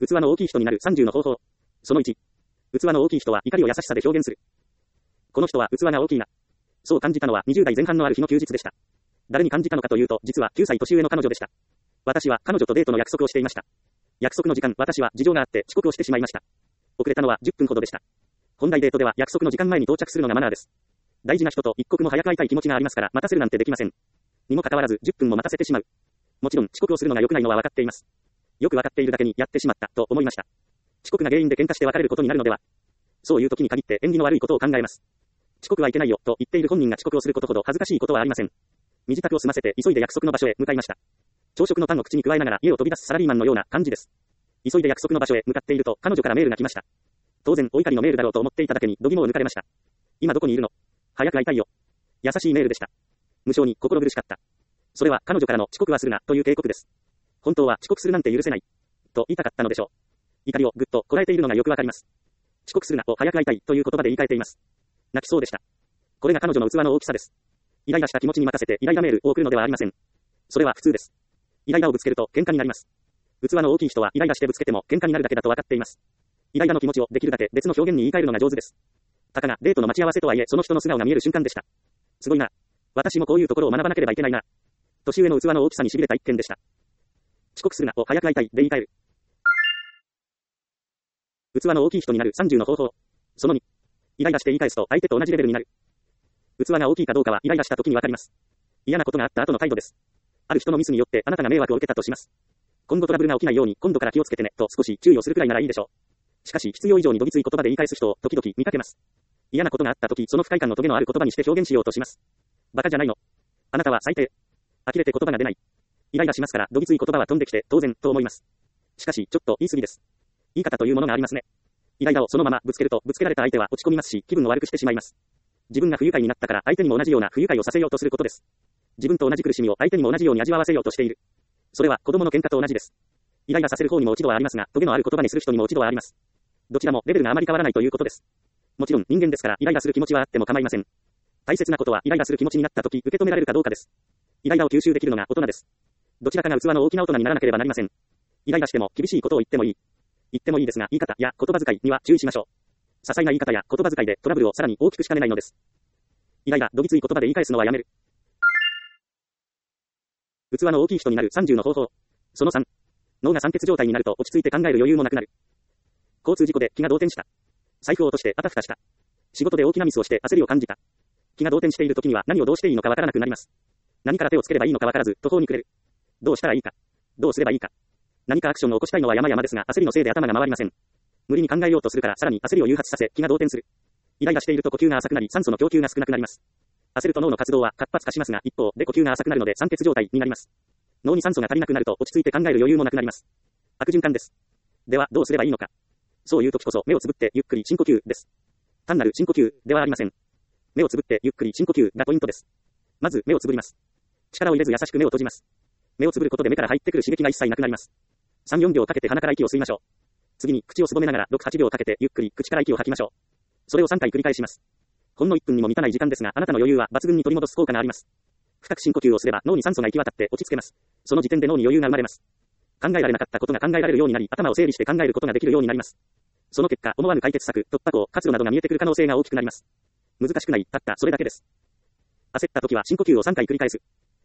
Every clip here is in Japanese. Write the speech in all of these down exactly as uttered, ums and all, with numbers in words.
器の大きい人になるさんじゅうの方法。そのいち。器の大きい人は怒りを優しさで表現する。この人は器が大きいな。そう感じたのはにじゅう代前半のある日の休日でした。誰に感じたのかというと、実はきゅうさい年上の彼女でした。私は彼女とデートの約束をしていました。約束の時間、私は事情があって遅刻をしてしまいました。遅れたのはじゅっぷんほどでした。本来デートでは約束の時間前に到着するのがマナーです。大事な人と一刻も早く会いたい気持ちがありますから待たせるなんてできません。にもかかわらずじゅっぷんも待たせてしまう。もちろん遅刻をするのが良くないのは分かっています。よく分かっているだけにやってしまったと思いました。遅刻が原因で喧嘩して別れることになるのでは。そういう時に限って縁起の悪いことを考えます。遅刻はいけないよと言っている本人が遅刻をすることほど恥ずかしいことはありません。身支度を済ませて急いで約束の場所へ向かいました。朝食のパンを口に加えながら家を飛び出すサラリーマンのような感じです。急いで約束の場所へ向かっていると彼女からメールが来ました。当然お怒りのメールだろうと思っていただけに度肝を抜かれました。今どこにいるの？早く会いたいよ。優しいメールでした。無性に心苦しかった。それは彼女からの遅刻はするなという警告です。本当は遅刻するなんて許せない。と言いたかったのでしょう。怒りをぐっとこらえているのがよくわかります。遅刻するなを早く会いたいという言葉で言い換えています。泣きそうでした。これが彼女の器の大きさです。イライラした気持ちに任せてイライラメールを送るのではありません。それは普通です。イライラをぶつけると喧嘩になります。器の大きい人はイライラしてぶつけても喧嘩になるだけだと分かっています。イライラの気持ちをできるだけ別の表現に言い換えるのが上手です。たかがデートの待ち合わせとはいえその人の素顔が見える瞬間でした。すごいな。私もこういうところを学ばなければいけないな。年上の器の大きさに痺れた一件でした。遅刻するなを早く会いたいで言い換える。器の大きい人になるさんじゅうの方法。そのに。イライラして言い返すと相手と同じレベルになる。器が大きいかどうかはイライラした時にわかります。嫌なことがあった後の態度です。ある人のミスによってあなたが迷惑を受けたとします。今後トラブルが起きないように今度から気をつけてねと少し注意をするくらいならいいでしょう。しかし必要以上にどぎつい言葉で言い返す人を時々見かけます。嫌なことがあった時その不快感のトゲのある言葉にして表現しようとします。バカじゃないの。あなたは最低。呆れて言葉が出ない。イライラしますからどぎつい言葉は飛んできて当然と思います。しかしちょっと言い過ぎです。言い方というものがありますね。イライラをそのままぶつけるとぶつけられた相手は落ち込みますし気分を悪くしてしまいます。自分が不愉快になったから相手にも同じような不愉快をさせようとすることです。自分と同じ苦しみを相手にも同じように味わわせようとしている。それは子供の喧嘩と同じです。イライラさせる方にも落ち度はありますが、トゲのある言葉にする人にも落ち度はあります。どちらもレベルがあまり変わらないということです。もちろん人間ですからイライラする気持ちはあっても構いません。大切なことはイライラする気持ちになった時受け止められるかどうかです。イライラを吸収できるのが大人です。どちらかが器の大きな大人にならなければなりません。イライラしても厳しいことを言ってもいい。言ってもいいですが言い方や言葉遣いには注意しましょう。些細な言い方や言葉遣いでトラブルをさらに大きくしかねないのです。イライラ、どぎつい言葉で言い返すのはやめる。器の大きい人になるさんじゅうの方法。そのさん。脳が酸欠状態になると落ち着いて考える余裕もなくなる。交通事故で気が動転した。財布を落としてあたふたした。仕事で大きなミスをして焦りを感じた。気が動転している時には何をどうしていいのかわからなくなります。何から手をつければいいのかわからず途方に暮れる。どうしたらいいか。どうすればいいか。何かアクションを起こしたいのは山々ですが焦りのせいで頭が回りません。無理に考えようとするからさらに焦りを誘発させ気が動転する。イライラしていると呼吸が浅くなり酸素の供給が少なくなります。焦ると脳の活動は活発化しますが一方で呼吸が浅くなるので酸欠状態になります。脳に酸素が足りなくなると落ち着いて考える余裕もなくなります。悪循環です。ではどうすればいいのか。そういう時こそ目をつぶってゆっくり深呼吸です。単なる深呼吸ではありません。目をつぶってゆっくり深呼吸がポイントです。まず目をつぶります。力を入れず優しく目を閉じます。目をつぶることで目から入ってくる刺激が一切なくなります。さん、よんびょうかけて鼻から息を吸いましょう。次に口をすぼめながらろく、はちびょうかけてゆっくり口から息を吐きましょう。それをさんかい繰り返します。ほんのいっぷんにも満たない時間ですがあなたの余裕は抜群に取り戻す効果があります。深く深呼吸をすれば脳に酸素が行き渡って落ち着けます。その時点で脳に余裕が生まれます。考えられなかったことが考えられるようになり頭を整理して考えることができるようになります。その結果思わぬ解決策、突破口、活路などが見えてくる可能性が大きくなります。難しくない、たったそれだけです。焦った時は深呼吸をさんかい繰り返す。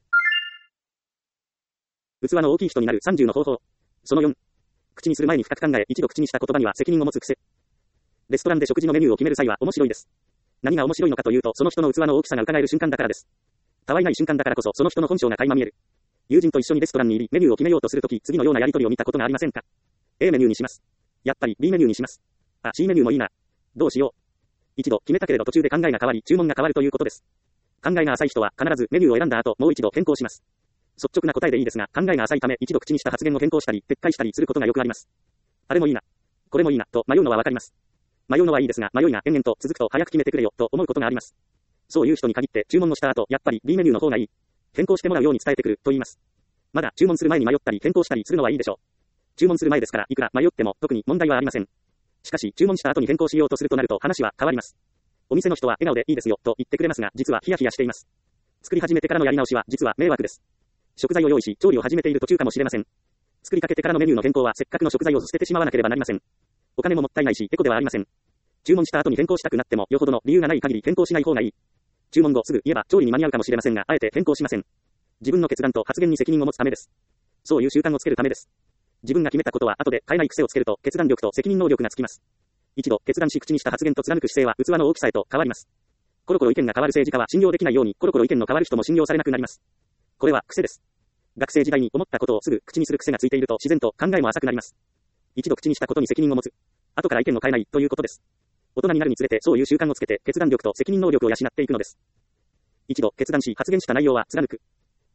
器の大きい人になるさんじゅうの方法。そのよん。口にする前に深く考え一度口にした言葉には責任を持つ癖。レストランで食事のメニューを決める際は面白いです。何が面白いのかというとその人の器の大きさが伺える瞬間だからです。たわいない瞬間だからこそその人の本性が垣間見える。友人と一緒にレストランに入りメニューを決めようとするとき次のようなやり取りを見たことがありませんか。 A メニューにします。やっぱり B メニューにします。あ、C メニューもいいな。どうしよう。一度決めたけれど途中で考えが変わり注文が変わるということです。考えが浅い人は必ずメニューを選んだ後もう一度変更します。率直な答えでいいですが考えが浅いため一度口にした発言を変更したり撤回したりすることがよくあります。あれもいいな。これもいいなと迷うのはわかります。迷うのはいいですが迷いが延々と続くと早く決めてくれよと思うことがあります。そういう人に限って注文をした後やっぱり B メニューの方がいい。変更してもらうように伝えてくると言います。まだ注文する前に迷ったり変更したりするのはいいでしょう。注文する前ですからいくら迷っても特に問題はありません。しかし注文した後に変更しようとするとなると話は変わります。お店の人は笑顔でいいですよと言ってくれますが実はヒヤヒヤしています。作り始めてからのやり直しは実は迷惑です。食材を用意し調理を始めている途中かもしれません。 作りかけてからのメニューの変更はせっかくの食材を捨ててしまわなければなりません。お金ももったいないし、エコではありません。注文した後に変更したくなっても、よほどの理由がない限り変更しない方がいい。注文後すぐ言えば調理に間に合うかもしれませんが、あえて変更しません。自分の決断と発言に責任を持つためです。そういう習慣をつけるためです。自分が決めたことは後で変えない癖をつけると決断力と責任能力がつきます。一度決断し口にした発言と貫く姿勢は器の大きさへと変わります。コロコロ意見が変わる政治家は信用できないように、コロコロ意見の変わる人も信用されなくなります。これは癖です。学生時代に思ったことをすぐ口にする癖がついていると自然と考えも浅くなります。一度口にしたことに責任を持つ。後から意見を変えないということです。大人になるにつれてそういう習慣をつけて決断力と責任能力を養っていくのです。一度決断し発言した内容は貫く。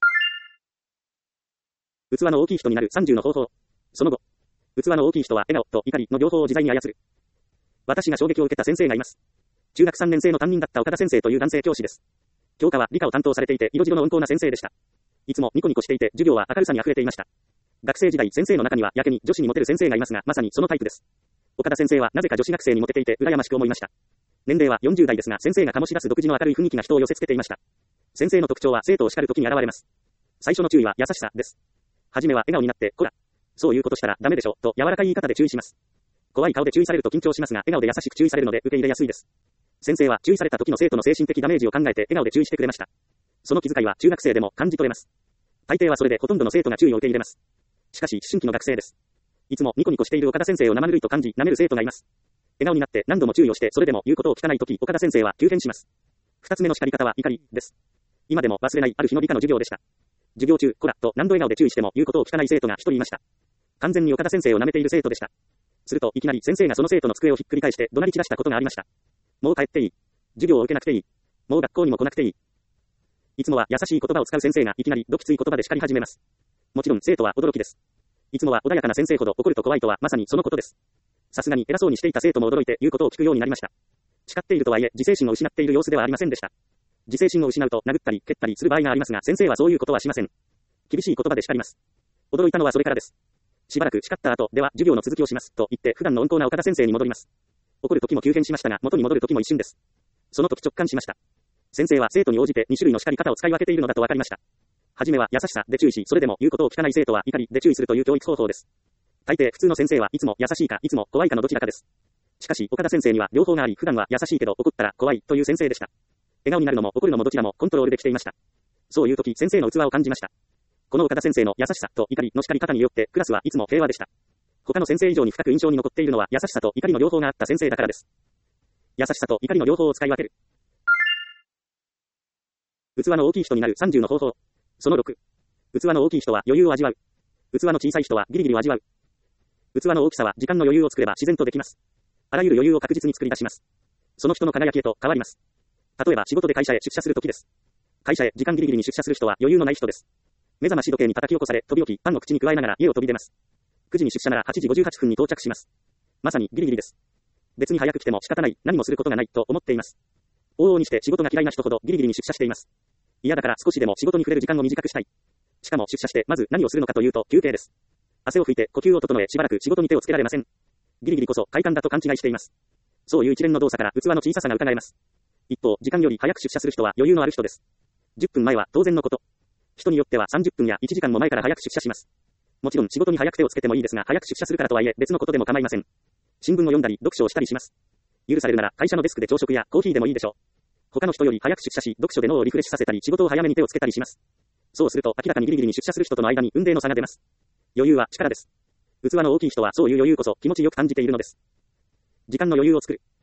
器の大きい人になるさんじゅうの方法。その後、器の大きい人は笑顔と怒りの両方を自在に操る。私が衝撃を受けた先生がいます。中学さんねん生の担任だった岡田先生という男性教師です。教科は理科を担当されていて色白の温厚な先生でした。いつもニコニコしていて授業は明るさに溢れていました。学生時代先生の中にはやけに女子にモテる先生がいますが、まさにそのタイプです。岡田先生はなぜか女子学生にモテていて羨ましく思いました。年齢はよんじゅう代ですが、先生が醸し出す独自の明るい雰囲気が人を寄せ付けていました。先生の特徴は生徒を叱る時に現れます。最初の注意は優しさです。はじめは笑顔になって、こら、そういうことしたらダメでしょ、と柔らかい言い方で注意します。怖い顔で注意されると緊張しますが、笑顔で優しく注意されるので受け入れやすいです。先生は注意された時の生徒の精神的ダメージを考えて笑顔で注意してくれました。その気遣いは中学生でも感じ取れます。大抵はそれでほとんどの生徒が注意を受け入れます。しかし、思春期の学生です。いつもニコニコしている岡田先生を生ぬるいと感じ、舐める生徒がいます。笑顔になって何度も注意をして、それでも言うことを聞かないとき、岡田先生は急変します。二つ目の叱り方は怒りです。今でも忘れないある日の理科の授業でした。授業中、こら、と何度笑顔で注意しても言うことを聞かない生徒が一人いました。完全に岡田先生を舐めている生徒でした。すると、いきなり先生がその生徒の机をひっくり返して怒鳴り散らしたことがありました。もう帰っていい。授業を受けなくていい。もう学校にも来なくていい。いつもは優しい言葉を使う先生がいきなりどきつい言葉で叱り始めます。もちろん生徒は驚きです。いつもは穏やかな先生ほど怒ると怖いとはまさにそのことです。さすがに偉そうにしていた生徒も驚いて言うことを聞くようになりました。叱っているとはいえ自制心を失っている様子ではありませんでした。自制心を失うと殴ったり蹴ったりする場合がありますが、先生はそういうことはしません。厳しい言葉で叱ります。驚いたのはそれからです。しばらく叱った後、では授業の続きをしますと言って普段の温厚な岡田先生に戻ります。怒る時も急変しましたが、元に戻る時も一瞬です。その時直感しました。先生は生徒に応じてに種類の叱り方を使い分けているのだと分かりました。はじめは優しさで注意し、それでも言うことを聞かない生徒は怒りで注意するという教育方法です。大抵普通の先生はいつも優しいかいつも怖いかのどちらかです。しかし岡田先生には両方があり、普段は優しいけど怒ったら怖いという先生でした。笑顔になるのも怒るのもどちらもコントロールできていました。そういう時先生の器を感じました。この岡田先生の優しさと怒りの叱り方によってクラスはいつも平和でした。他の先生以上に深く印象に残っているのは優しさと怒りの両方があった先生だからです。優しさと怒りの両方を使い分ける。器の大きい人になるさんじゅうの方法。そのろく。器の大きい人は余裕を味わう。器の小さい人はギリギリを味わう。器の大きさは時間の余裕を作れば自然とできます。あらゆる余裕を確実に作り出します。その人の輝きへと変わります。例えば仕事で会社へ出社するときです。会社へ時間ギリギリに出社する人は余裕のない人です。目覚まし時計に叩き起こされ、飛び起き、パンを口に加えながら家を飛び出ます。くじに出社ならはちじごじゅうはっぷんに到着します。まさにギリギリです。別に早く来ても仕方ない、何もすることがないと思っています。往々にして仕事が嫌いな人ほどギリギリに出社しています。嫌だから少しでも仕事に触れる時間を短くしたい。しかも出社してまず何をするのかというと休憩です。汗を拭いて呼吸を整えしばらく仕事に手をつけられません。ギリギリこそ快感だと勘違いしています。そういう一連の動作から器の小ささが伺えます。一方、時間より早く出社する人は余裕のある人です。じゅっぷんまえは当然のこと。人によってはさんじゅっぷんやいちじかんも前から早く出社します。もちろん仕事に早く手をつけてもいいですが、早く出社するからとはいえ別のことでも構いません。新聞を読んだり読書をしたりします。許されるなら会社のデスクで朝食やコーヒーでもいいでしょう。他の人より早く出社し、読書で脳をリフレッシュさせたり仕事を早めに手をつけたりします。そうすると明らかにギリギリに出社する人との間に運命の差が出ます。余裕は力です。器の大きい人はそういう余裕こそ気持ちよく感じているのです。時間の余裕を作る。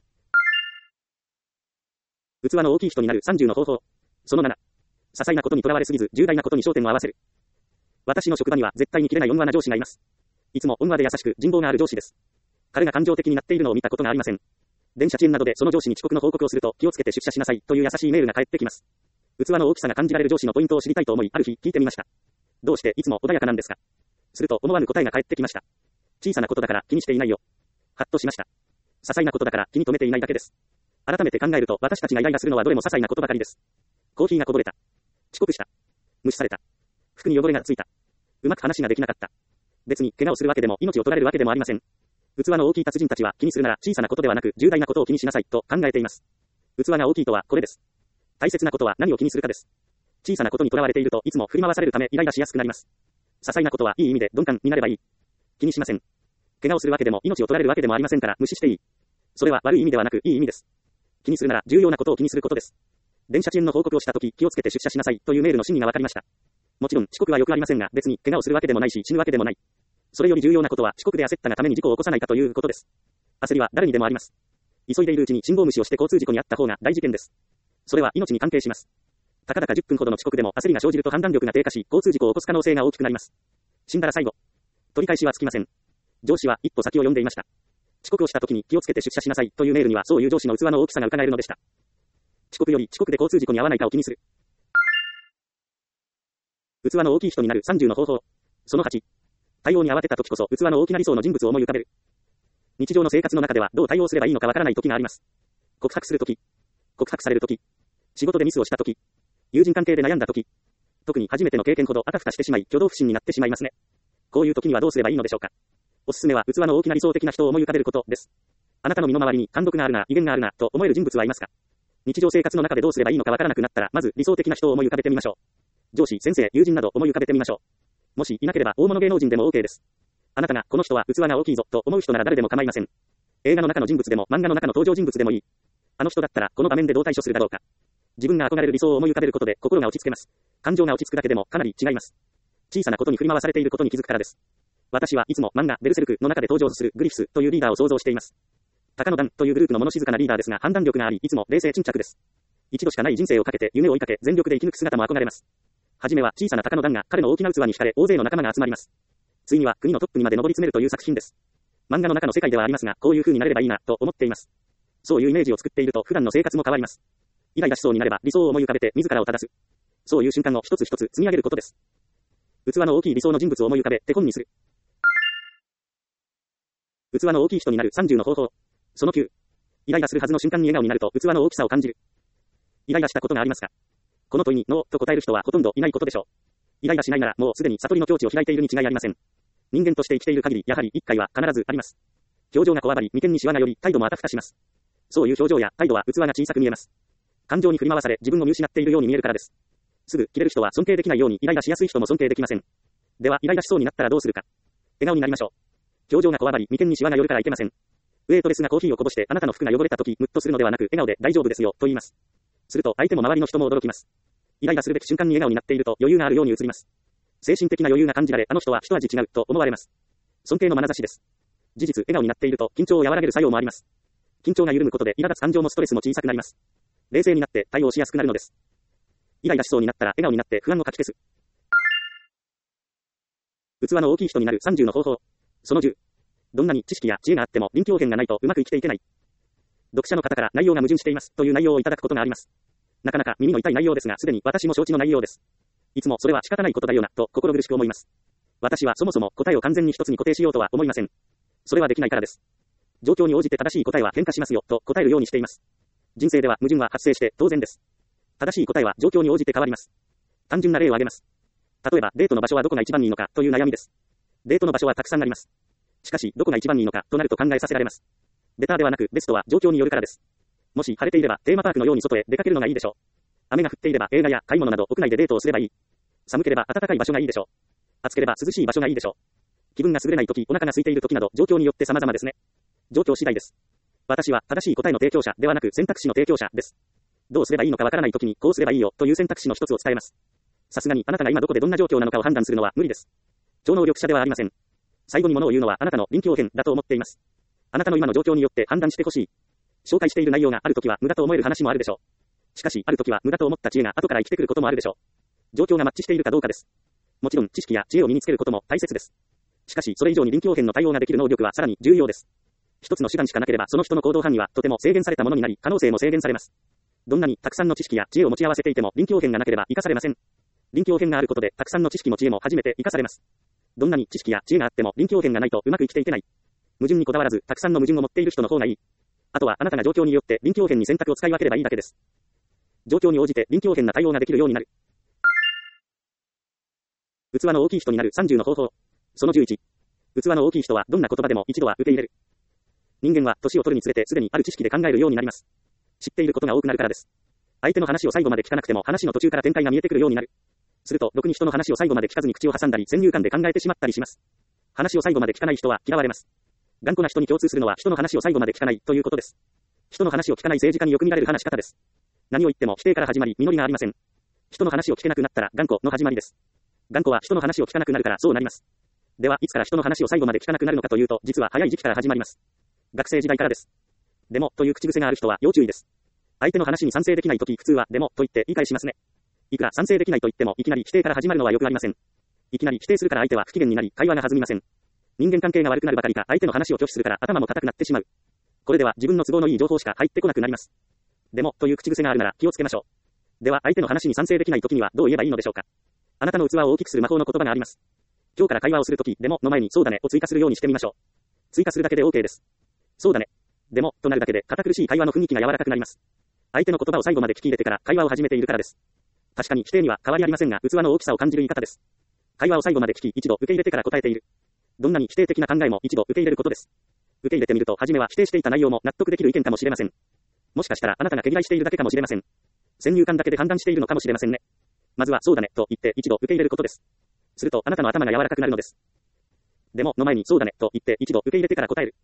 器の大きい人になるさんじゅうの方法。そのなな。些細なことにとらわれすぎず重大なことに焦点を合わせる。私の職場には絶対に切れない温和な上司がいます。いつも温和で優しく人望がある上司です。彼が感情的になっているのを見たことがありません。電車遅延などでその上司に遅刻の報告をすると気をつけて出社しなさいという優しいメールが返ってきます。器の大きさが感じられる上司のポイントを知りたいと思い、ある日聞いてみました。どうしていつも穏やかなんですか？すると思わぬ答えが返ってきました。小さなことだから気にしていないよ。はっとしました。些細なことだから気に留めていないだけです。改めて考えると私たちがイライラするのはどれも些細なことばかりです。コーヒーがこぼれた。遅刻した。無視された。服に汚れがついた。うまく話ができなかった。別に怪我をするわけでも命を取られるわけでもありません。器の大きい達人たちは気にするなら小さなことではなく重大なことを気にしなさいと考えています。器が大きいとはこれです。大切なことは何を気にするかです。小さなことにとらわれているといつも振り回されるためイライラしやすくなります。 細なことはいい意味で鈍感になればいい。気にしません。怪我をするわけでも命を取られるわけでもありませんから無視していい。それは悪い意味ではなくいい意味です。気にするなら重要なことを気にすることです。電車遅延の報告をしたとき気をつけて出社しなさいというメールの真意がわかりました。もちろん遅刻はよくありませんが別に怪我をするわけでもないし死ぬわけでもない。それより重要なことは遅刻で焦ったがために事故を起こさないかということです。焦りは誰にでもあります。急いでいるうちに信号無視をして交通事故に遭った方が大事件です。それは命に関係します。たかだかじゅっぷんほどの遅刻でも焦りが生じると判断力が低下し交通事故を起こす可能性が大きくなります。死んだら最後。取り返しはつきません。上司は一歩先を読んでいました。遅刻をした時に気をつけて出社しなさいというメールにはそういう上司の器の大きさが伺えるのでした。遅刻より遅刻で交通事故に遭わないかを気にする。器の大きい人になるさんじゅうの方法。そのはち。対応に慌てた時こそ器の大きな理想の人物を思い浮かべる。日常の生活の中ではどう対応すればいいのかわからない時があります。告白する時、告白される時、仕事でミスをした時、友人関係で悩んだ時、特に初めての経験ほどあたふたしてしまい挙動不審になってしまいますね。こういう時にはどうすればいいのでしょうか。おすすめは器の大きな理想的な人を思い浮かべることです。あなたの身の回りに貫禄があるな、威厳があるなと思える人物はいますか。日常生活の中でどうすればいいのかわからなくなったらまず理想的な人を思い浮かべてみましょう。上司、先生、友人など思い浮かべてみましょう。もしいなければ大物芸能人でも OK です。あなたがこの人は器が大きいぞと思う人なら誰でも構いません。映画の中の人物でも漫画の中の登場人物でもいい。あの人だったらこの場面でどう対処するだろうか。自分が憧れる理想を思い浮かべることで心が落ち着けます。感情が落ち着くだけでもかなり違います。小さなことに振り回されていることに気づくからです。私はいつも漫画ベルセルクの中で登場するグリフィスというリーダーを想像しています。高野団というグループの物静かなリーダーですが判断力がありいつも冷静沈着です。一度しかない人生をかけて夢を追いかけ全力で生き抜く姿も憧れます。はじめは小さな高野団が彼の大きな器に惹かれ大勢の仲間が集まります。ついには国のトップにまで上り詰めるという作品です。漫画の中の世界ではありますがこういう風になれればいいなと思っています。そういうイメージを作っていると普段の生活も変わります。イライラしそうになれば理想を思い浮かべて自らを正す。そういう瞬間を一つ一つ積み上げることです。器の大きい理想の人物を思い浮かべ手本にする。器の大きい人になるさんじゅうの方法。そのきゅう。イライラするはずの瞬間に笑顔になると器の大きさを感じる。イライラしたことがありますか。この問いにノーと答える人はほとんどいないことでしょう。イライラしないならもうすでに悟りの境地を開いているに違いありません。人間として生きている限りやはり一回は必ずあります。表情がこわばり眉間にシワが寄り態度もあたふたします。そういう表情や態度は器が小さく見えます。感情に振り回され自分を見失っているように見えるからです。すぐ切れる人は尊敬できないようにイライラしやすい人も尊敬できません。ではイライラしそうになったらどうするか。笑顔になりましょう。表情がこわばり眉間にシワが寄るからいけません。ウェイトレスがコーヒーをこぼしてあなたの服が汚れた時ムッとするのではなく笑顔で大丈夫ですよと言います。すると相手も周りの人も驚きます。イライラするべき瞬間に笑顔になっていると余裕があるように映ります。精神的な余裕が感じられあの人は一味違うと思われます。尊敬の眼差しです。事実笑顔になっていると緊張を和らげる作用もあります。緊張が緩むことで苛立つ感情もストレスも小さくなります。冷静になって対応しやすくなるのです。イライラしそうになったら笑顔になって不安をかき消す。器の大きい人になるさんじゅうの方法。そのじゅう。どんなに知識や知恵があっても臨機応変がないとうまく生きていけない。読者の方から内容が矛盾していますという内容をいただくことがあります。なかなか耳の痛い内容ですがすでに私も承知の内容です。いつもそれは仕方ないことだよなと心苦しく思います。私はそもそも答えを完全に一つに固定しようとは思いません。それはできないからです。状況に応じて正しい答えは変化しますよと答えるようにしています。人生では矛盾は発生して当然です。正しい答えは状況に応じて変わります。単純な例を挙げます。例えばデートの場所はどこが一番いいのかという悩みです。デートの場所はたくさんあります。しかしどこが一番いいのかとなると考えさせられます。ベターではなくベストは状況によるからです。もし晴れていればテーマパークのように外へ出かけるのがいいでしょう。雨が降っていれば映画や買い物など屋内でデートをすればいい。寒ければ暖かい場所がいいでしょう。暑ければ涼しい場所がいいでしょう。気分が優れないとき、お腹が空いているときなど状況によって様々ですね。状況次第です。私は正しい答えの提供者ではなく選択肢の提供者です。どうすればいいのかわからないときにこうすればいいよという選択肢の一つを伝えます。さすがにあなたが今どこでどんな状況なのかを判断するのは無理です。超能力者ではありません。最後に物を言うのはあなたの臨機応変だと思っています。あなたの今の状況によって判断してほしい。紹介している内容があるときは無駄と思える話もあるでしょう。しかしあるときは無駄と思った知恵が後から生きてくることもあるでしょう。状況がマッチしているかどうかです。もちろん知識や知恵を身につけることも大切です。しかしそれ以上に臨機応変の対応ができる能力はさらに重要です。一つの手段しかなければその人の行動範囲はとても制限されたものになり可能性も制限されます。どんなにたくさんの知識や知恵を持ち合わせていても臨機応変がなければ生かされません。臨機応変があることでたくさんの知識も知恵も初めて生かされます。どんなに知識や知恵があっても臨機応変がないとうまく生きていけない。矛盾にこだわらずたくさんの矛盾を持っている人の方がいい。あとはあなたが状況によって臨機応変に選択を使い分ければいいだけです。状況に応じて臨機応変な対応ができるようになる。器の大きい人になるさんじゅうの方法。そのじゅういち。器の大きい人はどんな言葉でも一度は受け入れる。人間は年を取るにつれてすでにある知識で考えるようになります。知っていることが多くなるからです。相手の話を最後まで聞かなくても話の途中から展開が見えてくるようになる。 すると、ろくに人の話を最後まで聞かずに口を挟んだり、先入観で考えてしまったりします。話を最後まで聞かない人は嫌われます。頑固な人に共通するのは人の話を最後まで聞かないということです。人の話を聞かない政治家によく見られる話し方です。何を言っても否定から始まり、実りがありません。人の話を聞けなくなったら頑固の始まりです。頑固は人の話を聞かなくなるからそうなります。では、いつから人の話を最後まで聞かなくなるのかというと、実は早い時期から始まります。学生時代からです。でも、という口癖がある人は要注意です。相手の話に賛成できないとき、普通は、でも、と言って言い返しますね。いくら賛成できないと言っても、いきなり否定から始まるのはよくありません。いきなり否定するから相手は不機嫌になり、会話が弾みません。人間関係が悪くなるばかりか、相手の話を拒否するから頭も固くなってしまう。これでは自分の都合のいい情報しか入ってこなくなります。でも、という口癖があるなら気をつけましょう。では、相手の話に賛成できないときにはどう言えばいいのでしょうか。あなたの器を大きくする魔法の言葉があります。今日から会話をするとき、でもの前にそうだねを追加するようにしてみましょう。追加するだけで OK です。そうだね。でも、となるだけで堅苦しい会話の雰囲気が柔らかくなります。相手の言葉を最後まで聞き入れてから会話を始めているからです。確かに否定には変わりありませんが、器の大きさを感じる言い方です。会話を最後まで聞き、一度受け入れてから答えている。どんなに否定的な考えも一度受け入れることです。受け入れてみると、初めは否定していた内容も納得できる意見かもしれません。もしかしたらあなたが毛嫌いしているだけかもしれません。先入観だけで判断しているのかもしれませんね。まずはそうだねと言って一度受け入れることです。するとあなたの頭が柔らかくなるのです。でもの前にそうだねと言って一度受け入れてから答える。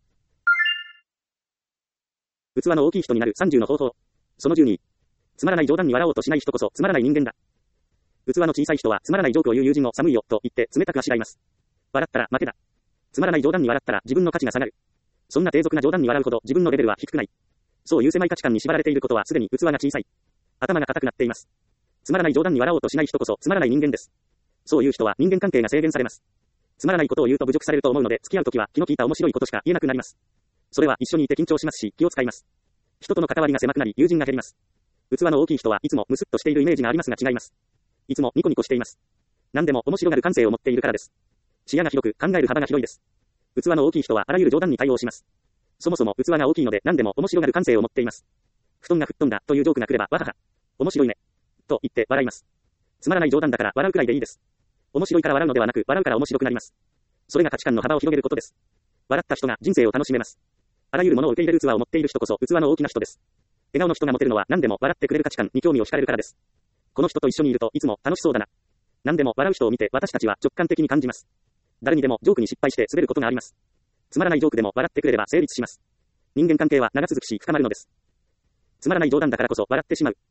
器の大きい人になるさんじゅうの方法。そのじゅうに。つまらない冗談に笑おうとしない人こそつまらない人間だ。器の小さい人はつまらないジョークを言う友人を寒いよと言って冷たくあしらいます。笑ったら負けだ。つまらない冗談に笑ったら自分の価値が下がる。そんな低俗な冗談に笑うほど自分のレベルは低くない。そういう狭い価値観に縛られていることはすでに器が小さい。頭が硬くなっています。つまらない冗談に笑おうとしない人こそつまらない人間です。そういう人は人間関係が制限されます。つまらないことを言うと侮辱されると思うので、付き合うときは気の利いた面白いことしか言えなくなります。それは一緒にいて緊張しますし、気を使います。人との関わりが狭くなり、友人が減ります。器の大きい人はいつもムスッとしているイメージがありますが違います。いつもニコニコしています。何でも面白がる感性を持っているからです。視野が広く、考える幅が広いです。器の大きい人はあらゆる冗談に対応します。そもそも器が大きいので何でも面白がる感性を持っています。布団が吹っ飛んだというジョークが来れば、わはは。面白いね。と言って笑います。つまらない冗談だから笑うくらいでいいです。面白いから笑うのではなく、笑うから面白くなります。それが価値観の幅を広げることです。笑った人が人生を楽しめます。あらゆるものを受け入れる器を持っている人こそ器の大きな人です。笑顔の人が持てるのは何でも笑ってくれる価値観に興味を惹かれるからです。この人と一緒にいるといつも楽しそうだな。何でも笑う人を見て私たちは直感的に感じます。誰にでもジョークに失敗して滑ることがあります。つまらないジョークでも笑ってくれれば成立します。人間関係は長続くし深まるのです。つまらない冗談だからこそ笑ってしまう。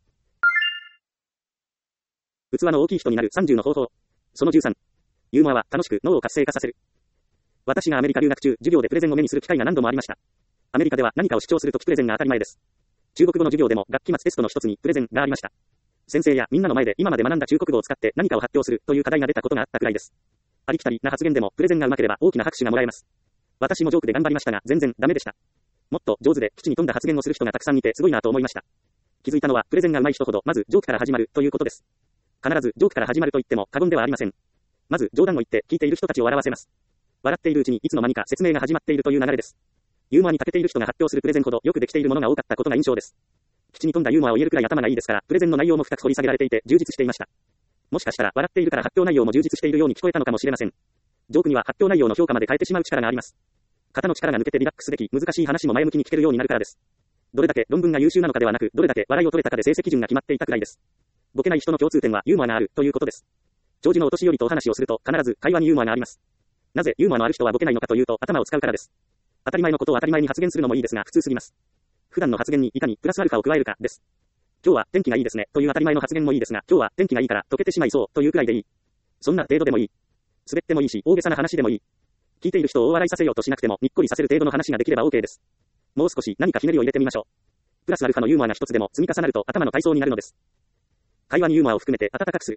器の大きい人になるさんじゅうの方法。そのじゅうさん。ユーモアは楽しく脳を活性化させる。私がアメリカ留学中、授業でプレゼンを目にする機会が何度もありました。アメリカでは何かを主張するときプレゼンが当たり前です。中国語の授業でも学期末テストの一つにプレゼンがありました。先生やみんなの前で今まで学んだ中国語を使って何かを発表するという課題が出たことがあったくらいです。ありきたりな発言でもプレゼンがうまければ大きな拍手がもらえます。私もジョークで頑張りましたが全然ダメでした。もっと上手で基地に富んだ発言をする人がたくさんいてすごいなと思いました。気づいたのはプレゼンが上手い人ほどまずジョークから始まるということです。必ずジョークから始まると言っても過言ではありません。まず冗談を言って聞いている人たちを笑わせます。笑っているうちにいつの間にか説明が始まっているという流れです。ユーモアに長けている人が発表するプレゼンほどよくできているものが多かったことが印象です。基地に富んだユーモアを言えるくらい頭がいいですから、プレゼンの内容も深く掘り下げられていて充実していました。もしかしたら笑っているから発表内容も充実しているように聞こえたのかもしれません。ジョークには発表内容の評価まで変えてしまう力があります。肩の力が抜けてリラックスでき、難しい話も前向きに聞けるようになるからです。どれだけ論文が優秀なのかではなく、どれだけ笑いを取れたかで成績順が決まっていたくらいです。ボケない人の共通点はユーモアがあるということです。長寿のお年寄りとお話をすると必ず会話にユーモアがあります。なぜユーモアのある人はボケないのかというと頭を使うからです。当たり前のことを当たり前に発言するのもいいですが普通すぎます。普段の発言にいかにプラスアルファを加えるかです。今日は天気がいいですねという当たり前の発言もいいですが、今日は天気がいいから溶けてしまいそうというくらいでいい。そんな程度でもいい。滑ってもいいし大げさな話でもいい。聞いている人を大笑いさせようとしなくてもにっこりさせる程度の話ができれば OK です。もう少し何かひねりを入れてみましょう。プラスアルファのユーモアが一つでも積み重なると頭の体操になるのです。会話にユーモアを含めて温かくする。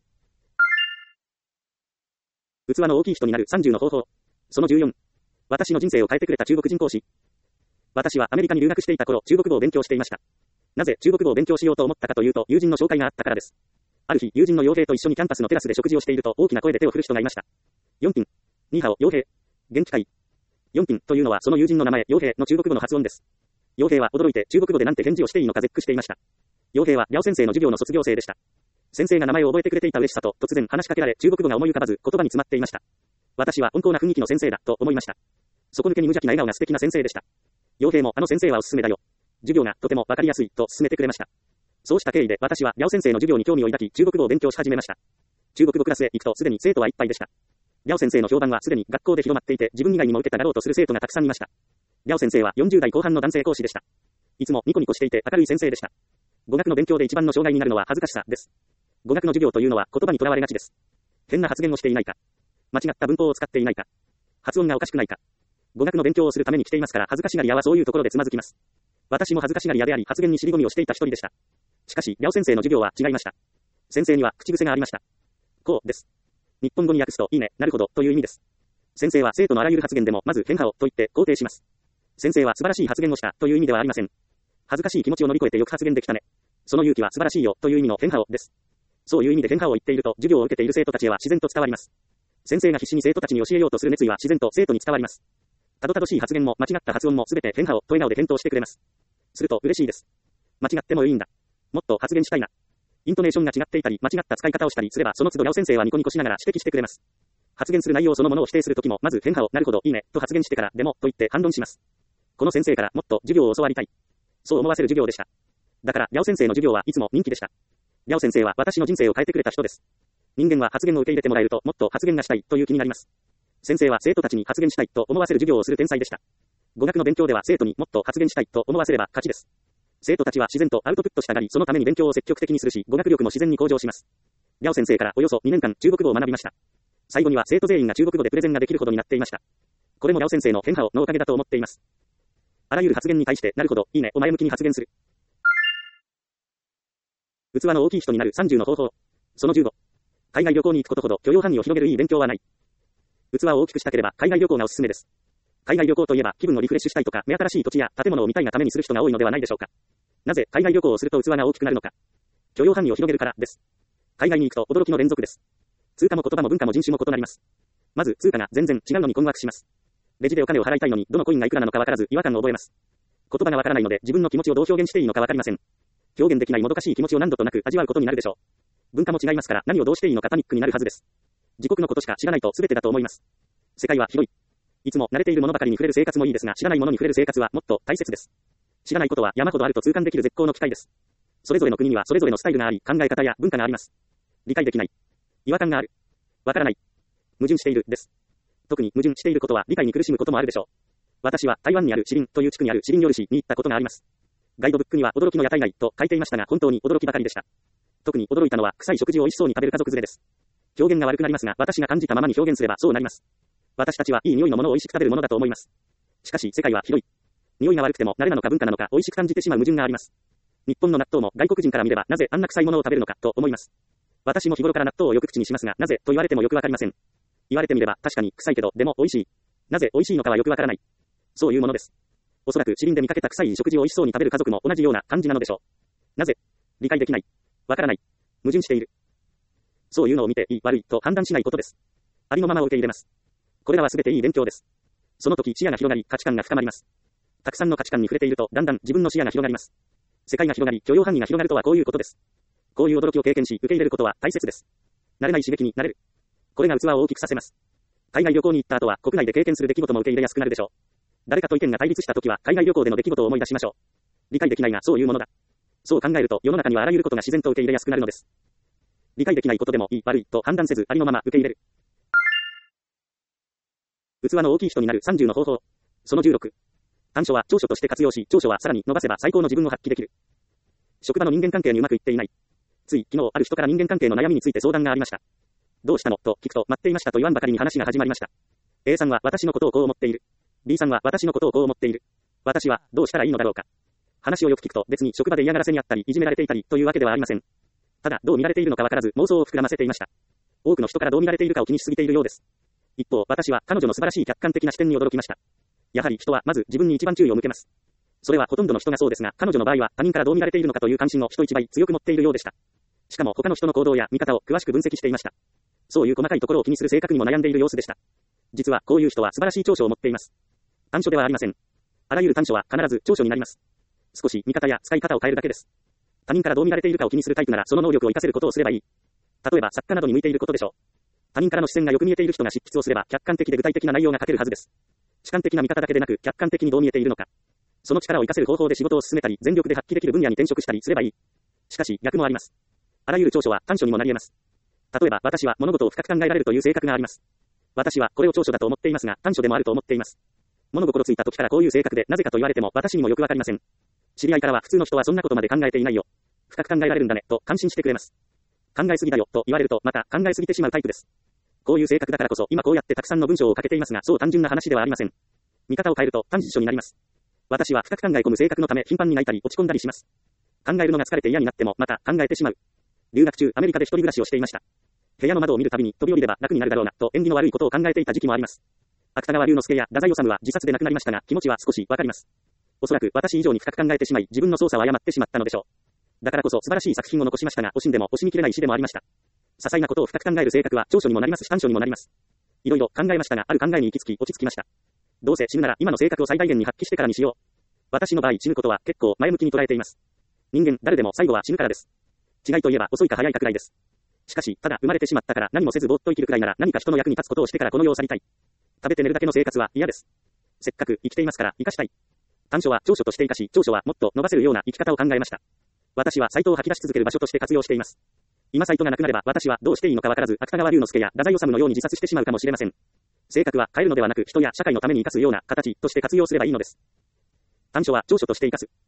器の大きい人になるさんじゅうの方法。そのじゅうよん。私の人生を変えてくれた中国人講師。私はアメリカに留学していた頃、中国語を勉強していました。なぜ中国語を勉強しようと思ったかというと、友人の紹介があったからです。ある日、友人の傭兵と一緒にキャンパスのテラスで食事をしていると、大きな声で手を振る人がいました。よん品。ニーハオ、傭兵。元気かい。よん品というのはその友人の名前、傭兵の中国語の発音です。傭兵は驚いて中国語でなんて返事をしていいのか絶句していました。傭兵はリャオ先生の授業の卒業生でした。先生が名前を覚えてくれていた嬉しさと突然話しかけられ中国語が思い浮かばず言葉に詰まっていました。私は温厚な雰囲気の先生だと思いました。底抜けに無邪気な笑顔が素敵な先生でした。傭兵もあの先生はおすすめだよ。授業がとてもわかりやすいと勧めてくれました。そうした経緯で私はリャオ先生の授業に興味を抱き中国語を勉強し始めました。 中国語クラスへ行くとすでに生徒はいっぱいでした。リャオ先生の評判はすでに学校で広まっていて、自分以外にも受けただろうとする生徒がたくさんいました。リャオ先生はよんじゅう代後半の男性講師でした。いつもニコニコしていて明るい先生でした。語学の勉強で一番の障害になるのは恥ずかしさです。語学の授業というのは言葉にとらわれがちです。変な発言をしていないか。間違った文法を使っていないか。発音がおかしくないか。語学の勉強をするために来ていますから恥ずかしがり屋はそういうところでつまずきます。私も恥ずかしがり屋であり発言に尻込みをしていた一人でした。しかし、リャオ先生の授業は違いました。先生には口癖がありました。こうです。日本語に訳すといいね、なるほどという意味です。先生は生徒のあらゆる発言でもまず変化をと言って肯定します。先生は素晴らしい発言をしたという意味ではありません。恥ずかしい気持ちを乗り越えてよく発言できたね。その勇気は素晴らしいよという意味の変化をです。そういう意味で変化を言っていると授業を受けている生徒たちへは自然と伝わります。先生が必死に生徒たちに教えようとする熱意は自然と生徒に伝わります。たどたどしい発言も間違った発音もすべて変化をと笑顔で返答してくれます。すると嬉しいです。間違ってもいいんだ。もっと発言したいな。イントネーションが違っていたり間違った使い方をしたりすればその都度リャオ先生はニコニコしながら指摘してくれます。発言する内容そのものを否定するときもまず変化をなるほどいいねと発言してからでもと言って反論します。この先生からもっと授業を教わりたい。そう思わせる授業でした。だからリャオ先生の授業はいつも人気でした。リャオ先生は私の人生を変えてくれた人です。人間は発言を受け入れてもらえるともっと発言がしたいという気になります。先生は生徒たちに発言したいと思わせる授業をする天才でした。語学の勉強では生徒にもっと発言したいと思わせれば勝ちです。生徒たちは自然とアウトプットしたがり、そのために勉強を積極的にするし、語学力も自然に向上します。リャオ先生からおよそにねんかん中国語を学びました。最後には生徒全員が中国語でプレゼンができるほどになっていました。これもリャオ先生の変化をのおかげだと思っています。あらゆる発言に対して、なるほど、いいねを前向きに発言する。器の大きい人になるさんじゅうの方法。そのじゅうご。海外旅行に行くことほど許容範囲を広げるいい勉強はない。器を大きくしたければ海外旅行がおすすめです。海外旅行といえば気分をリフレッシュしたいとか目新しい土地や建物を見たいがためにする人が多いのではないでしょうか。なぜ海外旅行をすると器が大きくなるのか。許容範囲を広げるからです。海外に行くと驚きの連続です。通貨も言葉も文化も人種も異なります。まず通貨が全然違うのに困惑します。レジでお金を払いたいのにどのコインがいくらなのかわからず違和感を覚えます。言葉がわからないので自分の気持ちをどう表現していいのかわかりません。表現できないもどかしい気持ちを何度となく味わうことになるでしょう。文化も違いますから何をどうしていいのかパニックになるはずです。自国のことしか知らないと全てだと思います。世界は広い。いつも慣れているものばかりに触れる生活もいいですが、知らないものに触れる生活はもっと大切です。知らないことは山ほどあると痛感できる絶好の機会です。それぞれの国にはそれぞれのスタイルがあり、考え方や文化があります。理解できない。違和感がある。わからない。矛盾しているです。特に矛盾していることは理解に苦しむこともあるでしょう。私は台湾にあるシリンという地区にあるシリンヨル市に行ったことがあります。ガイドブックには驚きの屋台街と書いていましたが本当に驚きばかりでした。特に驚いたのは臭い食事を美味しそうに食べる家族連れです。表現が悪くなりますが、私が感じたままに表現すればそうなります。私たちはいい匂いのものを美味しく食べるものだと思います。しかし世界は広い。匂いが悪くても慣れなのか文化なのか美味しく感じてしまう矛盾があります。日本の納豆も外国人から見ればなぜあんな臭いものを食べるのかと思います。私も日頃から納豆をよく口にしますが、なぜと言われてもよくわかりません。言われてみれば確かに臭いけどでも美味しい。なぜ美味しいのかはよくわからない。そういうものです。おそらくシリンで見かけた臭い食事を美味しそうに食べる家族も同じような感じなのでしょう。なぜ理解できない。わからない。矛盾している。そういうのを見ていい悪いと判断しないことです。ありのままを受け入れます。これらはすべていい勉強です。その時視野が広がり価値観が深まります。たくさんの価値観に触れているとだんだん自分の視野が広がります。世界が広がり許容範囲が広がるとはこういうことです。こういう驚きを経験し受け入れることは大切です。慣れない刺激になれる。これが器を大きくさせます。海外旅行に行った後は国内で経験する出来事も受け入れやすくなるでしょう。誰かと意見が対立した時は海外旅行での出来事を思い出しましょう。理解できないがそういうものだ。そう考えると世の中にはあらゆることが自然と受け入れやすくなるのです。理解できないことでもいい悪いと判断せずありのまま受け入れる。器の大きい人になるさんじゅうの方法。そのじゅうろく。短所は長所として活用し、長所はさらに伸ばせば最高の自分を発揮できる。職場の人間関係にうまくいっていない。つい昨日ある人から人間関係の悩みについて相談がありました。どうしたのと聞くと待っていましたと言わんばかりに話が始まりました。A さんは私のことをこう思っている。B さんは私のことをこう思っている。私はどうしたらいいのだろうか。話をよく聞くと別に職場で嫌がらせにあったりいじめられていたりというわけではありません。ただどう見られているのかわからず妄想を膨らませていました。多くの人からどう見られているかを気にしすぎているようです。一方私は彼女の素晴らしい客観的な視点に驚きました。やはり人はまず自分に一番注意を向けます。それはほとんどの人がそうですが、彼女の場合は他人からどう見られているのかという関心を人一倍強く持っているようでした。しかも他の人の行動や見方を詳しく分析していました。そういう細かいところを気にする性格にも悩んでいる様子でした。実はこういう人は素晴らしい長所を持っています。短所ではありません。あらゆる短所は必ず長所になります。少し見方や使い方を変えるだけです。他人からどう見られているかを気にするタイプならその能力を活かせることをすればいい。例えば作家などに向いていることでしょう。他人からの視線がよく見えている人が執筆をすれば客観的で具体的な内容が書けるはずです。主観的な見方だけでなく客観的にどう見えているのか。その力を活かせる方法で仕事を進めたり全力で発揮できる分野に転職したりすればいい。しかし逆もあります。あらゆる長所は短所にもなり得ます。 例えば、私は物事を深く考えられるという性格があります。私はこれを長所だと思っていますが、短所でもあると思っています。物心ついた時からこういう性格で、なぜかと言われても私にもよくわかりません。知り合いからは普通の人はそんなことまで考えていないよ。深く考えられるんだね、と感心してくれます。考えすぎだよ、と言われると、また考えすぎてしまうタイプです。こういう性格だからこそ、今こうやってたくさんの文章を書けていますが、そう単純な話ではありません。見方を変えると単実書になります。私は深く考え込む性格のため頻繁に泣いたり落ち込んだりします。考えるのが疲れて嫌になってもまた考えてしまう。留学中、アメリカで一人暮らしをしていました。部屋の窓を見るたびに飛び降りれば楽になるだろうな、と縁起の悪いことを考えていた時期もあります。芥川龍之介や太宰治は自殺で亡くなりましたが、気持ちは少しわかります。おそらく私以上に深く考えてしまい、自分の操作を誤ってしまったのでしょう。だからこそ素晴らしい作品を残しましたが、惜しんでも惜しみきれない詩でもありました。些細なことを深く考える性格は長所にもなりますし短所にもなります。いろいろ考えましたが、ある考えに行き着き落ち着きました。どうせ死ぬなら今の性格を最大限に発揮してからにしよう。私の場合死ぬことは結構前向きに捉えています。人間誰でも最後は死ぬからです。違いといえば遅いか早いかくらいです。しかし、ただ生まれてしまったから何もせずぼーっと生きるくらいなら何か人の役に立つことをしてからこの世を去りたい。食べて寝るだけの生活は嫌です。せっかく生きていますから生かしたい。短所は長所として生かし、長所はもっと伸ばせるような生き方を考えました。私はサイトを吐き出し続ける場所として活用しています。今サイトがなくなれば私はどうしていいのかわからず、芥川龍之介や太宰治のように自殺してしまうかもしれません。性格は変えるのではなく人や社会のために生かすような形として活用すればいいのです。短所は長所として生かす。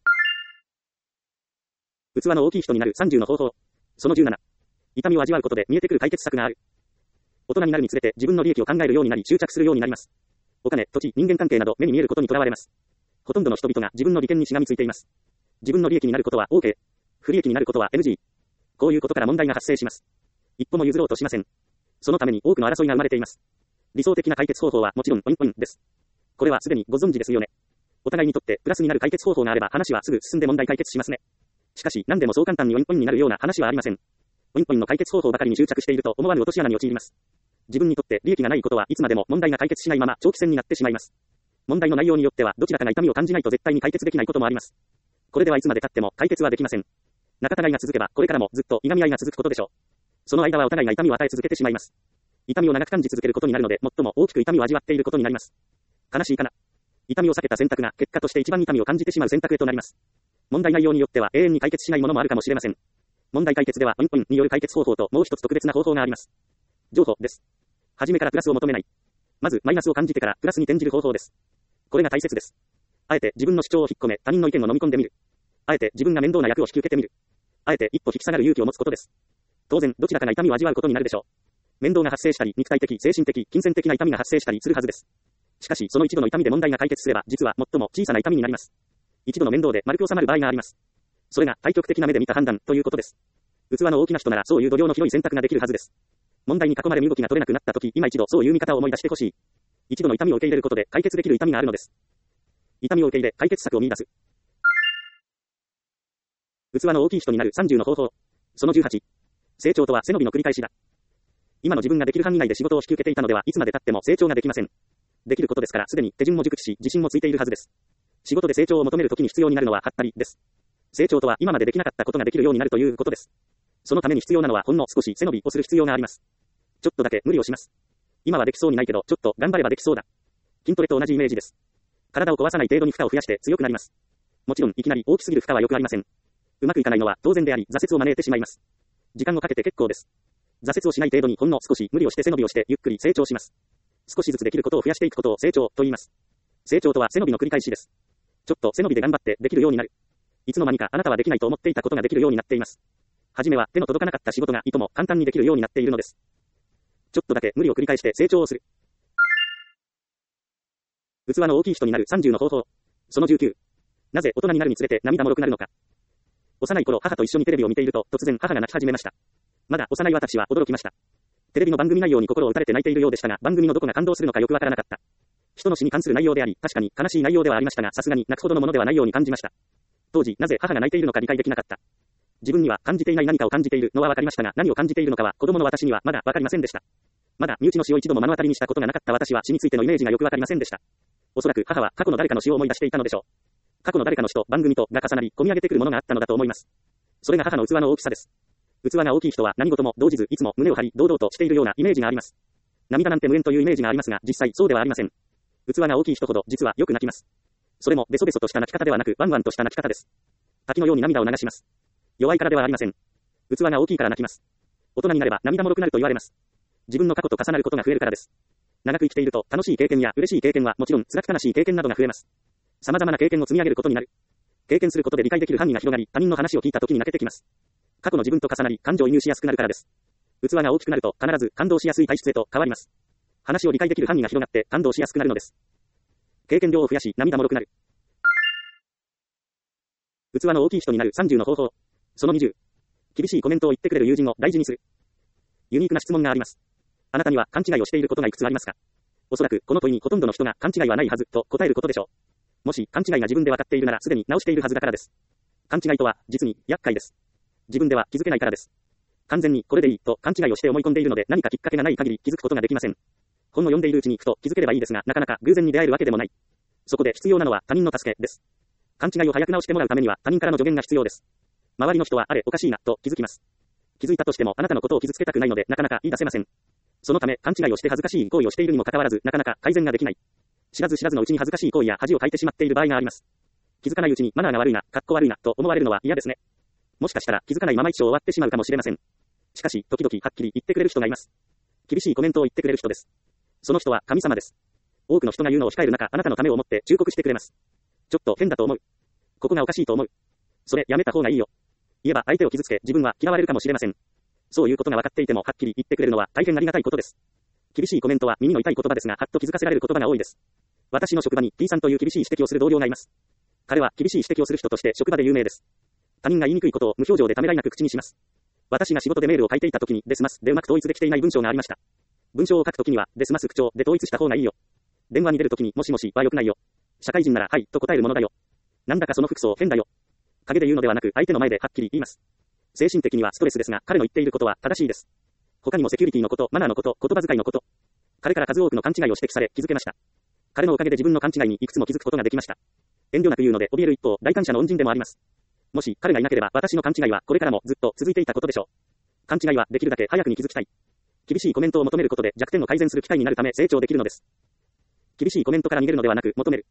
器の大きい人になるさんじゅうの方法。そのじゅうなな。痛みを味わうことで見えてくる解決策がある。大人になるにつれて自分の利益を考えるようになり執着するようになります。お金、土地、人間関係など目に見えることにとらわれます。ほとんどの人々が自分の利権にしがみついています。自分の利益になることは オーケー。不利益になることは エヌジー。こういうことから問題が発生します。一歩も譲ろうとしません。そのために多くの争いが生まれています。理想的な解決方法はもちろんポインポインです。これはすでにご存知ですよね。お互いにとってプラスになる解決方法があれば話はすぐ進んで問題解決しますね。しかし何でもそう簡単にウィンポインになるような話はありません。ウィンポインの解決方法ばかりに執着していると思わぬ落とし穴に陥ります。自分にとって利益がないことはいつまでも問題が解決しないまま長期戦になってしまいます。問題の内容によってはどちらかが痛みを感じないと絶対に解決できないこともあります。これではいつまで経っても解決はできません。仲違いが続けばこれからもずっといがみ合いが続くことでしょう。その間はお互いが痛みを与え続けてしまいます。痛みを長く感じ続けることになるので最も大きく痛みを味わっていることになります。悲しいかな。痛みを避けた選択が結果として一番痛みを感じてしまう選択へとなります。問題内容によっては永遠に解決しないものもあるかもしれません。問題解決ではポインポインによる解決方法ともう一つ特別な方法があります。情報です。初めからプラスを求めない。まずマイナスを感じてからプラスに転じる方法です。これが大切です。あえて自分の主張を引っ込め他人の意見を飲み込んでみる。あえて自分が面倒な役を引き受けてみる。あえて一歩引き下がる勇気を持つことです。当然どちらかが痛みを味わうことになるでしょう。面倒が発生したり肉体的、精神的、金銭的な痛みが発生したりするはずです。しかしその一度の痛みで問題が解決すれば実は最も小さな痛みになります。一度の面倒で丸く収まる場合があります。それが対極的な目で見た判断ということです。器の大きな人ならそういう度量の広い選択ができるはずです。問題に囲まれ身動きが取れなくなったとき、今一度そういう見方を思い出してほしい。一度の痛みを受け入れることで解決できる痛みがあるのです。痛みを受け入れ、解決策を見出す。器の大きい人になるさんじゅうの方法。そのじゅうはち。成長とは背伸びの繰り返しだ。今の自分ができる範囲内で仕事を引き受けていたのではいつまで経っても成長ができません。できることですからすでに手順も熟知し自信もついているはずです。仕事で成長を求めるときに必要になるのはハったりです。成長とは今までできなかったことができるようになるということです。そのために必要なのはほんの少し背伸びをする必要があります。ちょっとだけ無理をします。今はできそうにないけどちょっと頑張ればできそうだ。筋トレと同じイメージです。体を壊さない程度に負荷を増やして強くなります。もちろんいきなり大きすぎる負荷は良くありません。うまくいかないのは当然であり挫折を招いてしまいます。時間をかけて結構です。挫折をしない程度にほんの少し無理をして背伸びをしてゆっくり成長します。少しずつできることを増やしていくことを成長と言います。成長とは背伸びの繰り返しです。ちょっと背伸びで頑張ってできるようになる。いつの間にかあなたはできないと思っていたことができるようになっています。はじめは手の届かなかった仕事がいとも簡単にできるようになっているのです。ちょっとだけ無理を繰り返して成長をする。器の大きい人になるさんじゅうの方法。そのじゅうきゅう。なぜ大人になるにつれて涙もろくなるのか。幼い頃母と一緒にテレビを見ていると突然母が泣き始めました。まだ幼い私は驚きました。テレビの番組内容に心を打たれて泣いているようでしたが、番組のどこが感動するのかよくわからなかった。人の死に関する内容であり、確かに悲しい内容ではありましたが、さすがに泣くほどのものではないように感じました。当時、なぜ母が泣いているのか理解できなかった。自分には感じていない何かを感じているのはわかりましたが、何を感じているのかは子供の私にはまだわかりませんでした。まだ身内の死を一度も目の当たりにしたことがなかった私は死についてのイメージがよくわかりませんでした。おそらく母は過去の誰かの死を思い出していたのでしょう。過去の誰かの死と番組とが重なり、込み上げてくるものがあったのだと思います。それが母の器の大きさです。器が大きい人は何事も動じずいつも胸を張り堂々としているようなイメージがあります。涙なんて無縁というイメージがありますが、実際そうではありません。器が大きい人ほど実はよく泣きます。それもベソベソとした泣き方ではなくワンワンとした泣き方です。滝のように涙を流します。弱いからではありません。器が大きいから泣きます。 大人になれば涙もろくなると言われます。自分の過去と重なることが増えるからです。長く生きていると楽しい経験や嬉しい経験はもちろん辛く悲しい経験などが増えます。様々な経験を積み上げることになる。経験することで理解できる範囲が広がり、他人の話を聞いた時に泣けてきます。過去の自分と重なり、感情移入しやすくなるからです。器が大きくなると必ず感動しやすい体質へと変わります。話を理解できる範囲が広がって感動しやすくなるのです。経験量を増やし涙もろくなる。器の大きい人になるさんじゅうの方法。そのにじゅう。厳しいコメントを言ってくれる友人を大事にする。ユニークな質問があります。あなたには勘違いをしていることがいくつありますか？おそらくこの問いにほとんどの人が勘違いはないはずと答えることでしょう。もし勘違いが自分で分かっているならすでに直しているはずだからです。勘違いとは実に厄介です。自分では気づけないからです。完全にこれでいいと勘違いをして思い込んでいるので何かきっかけがない限り気づくことができません。本を読んでいるうちにふと気づければいいですがなかなか偶然に出会えるわけでもない。そこで必要なのは他人の助けです。勘違いを早く直してもらうためには他人からの助言が必要です。周りの人はあれおかしいなと気づきます。気づいたとしてもあなたのことを傷つけたくないのでなかなか言い出せません。そのため勘違いをして恥ずかしい行為をしているにもかかわらずなかなか改善ができない。知らず知らずのうちに恥ずかしい行為や恥をかいてしまっている場合があります。気づかないうちにマナーが悪いな、かっこ悪いなと思われるのは嫌ですね。もしかしたら気づかないまま一生終わってしまうかもしれません。しかし時々はっきり言ってくれる人がいます。厳しいコメントを言ってくれる人です。その人は神様です。多くの人が言うのを控える中あなたのためを思って忠告してくれます。ちょっと変だと思う。ここがおかしいと思う。それやめた方がいいよ。言えば相手を傷つけ自分は嫌われるかもしれません。そういうことが分かっていてもはっきり言ってくれるのは大変ありがたいことです。厳しいコメントは耳の痛い言葉ですがはっと気づかせられる言葉が多いです。私の職場に T さんという厳しい指摘をする同僚がいます。彼は厳しい指摘をする人として職場で有名です。他人が言いにくいことを無表情でためらいなく口にします。私が仕事でメールを書いていた時にデスマスでうまく統一できていない文章がありました。文章を書く時にはデスマス口調で統一した方がいいよ。電話に出る時にもしもしは良くないよ。社会人ならはいと答えるものだよ。なんだかその服装変だよ。陰で言うのではなく相手の前ではっきり言います。精神的にはストレスですが彼の言っていることは正しいです。他にもセキュリティのこと、マナーのこと、言葉遣いのこと。彼から数多くの勘違いを指摘され気づけました。彼のおかげで自分の勘違いにいくつも気づくことができました。遠慮なく言うので怯える一方、大感謝の恩人でもあります。もし彼がいなければ私の勘違いはこれからもずっと続いていたことでしょう。勘違いはできるだけ早くに気づきたい。厳しいコメントを求めることで弱点を改善する機会になるため成長できるのです。厳しいコメントから逃げるのではなく求める。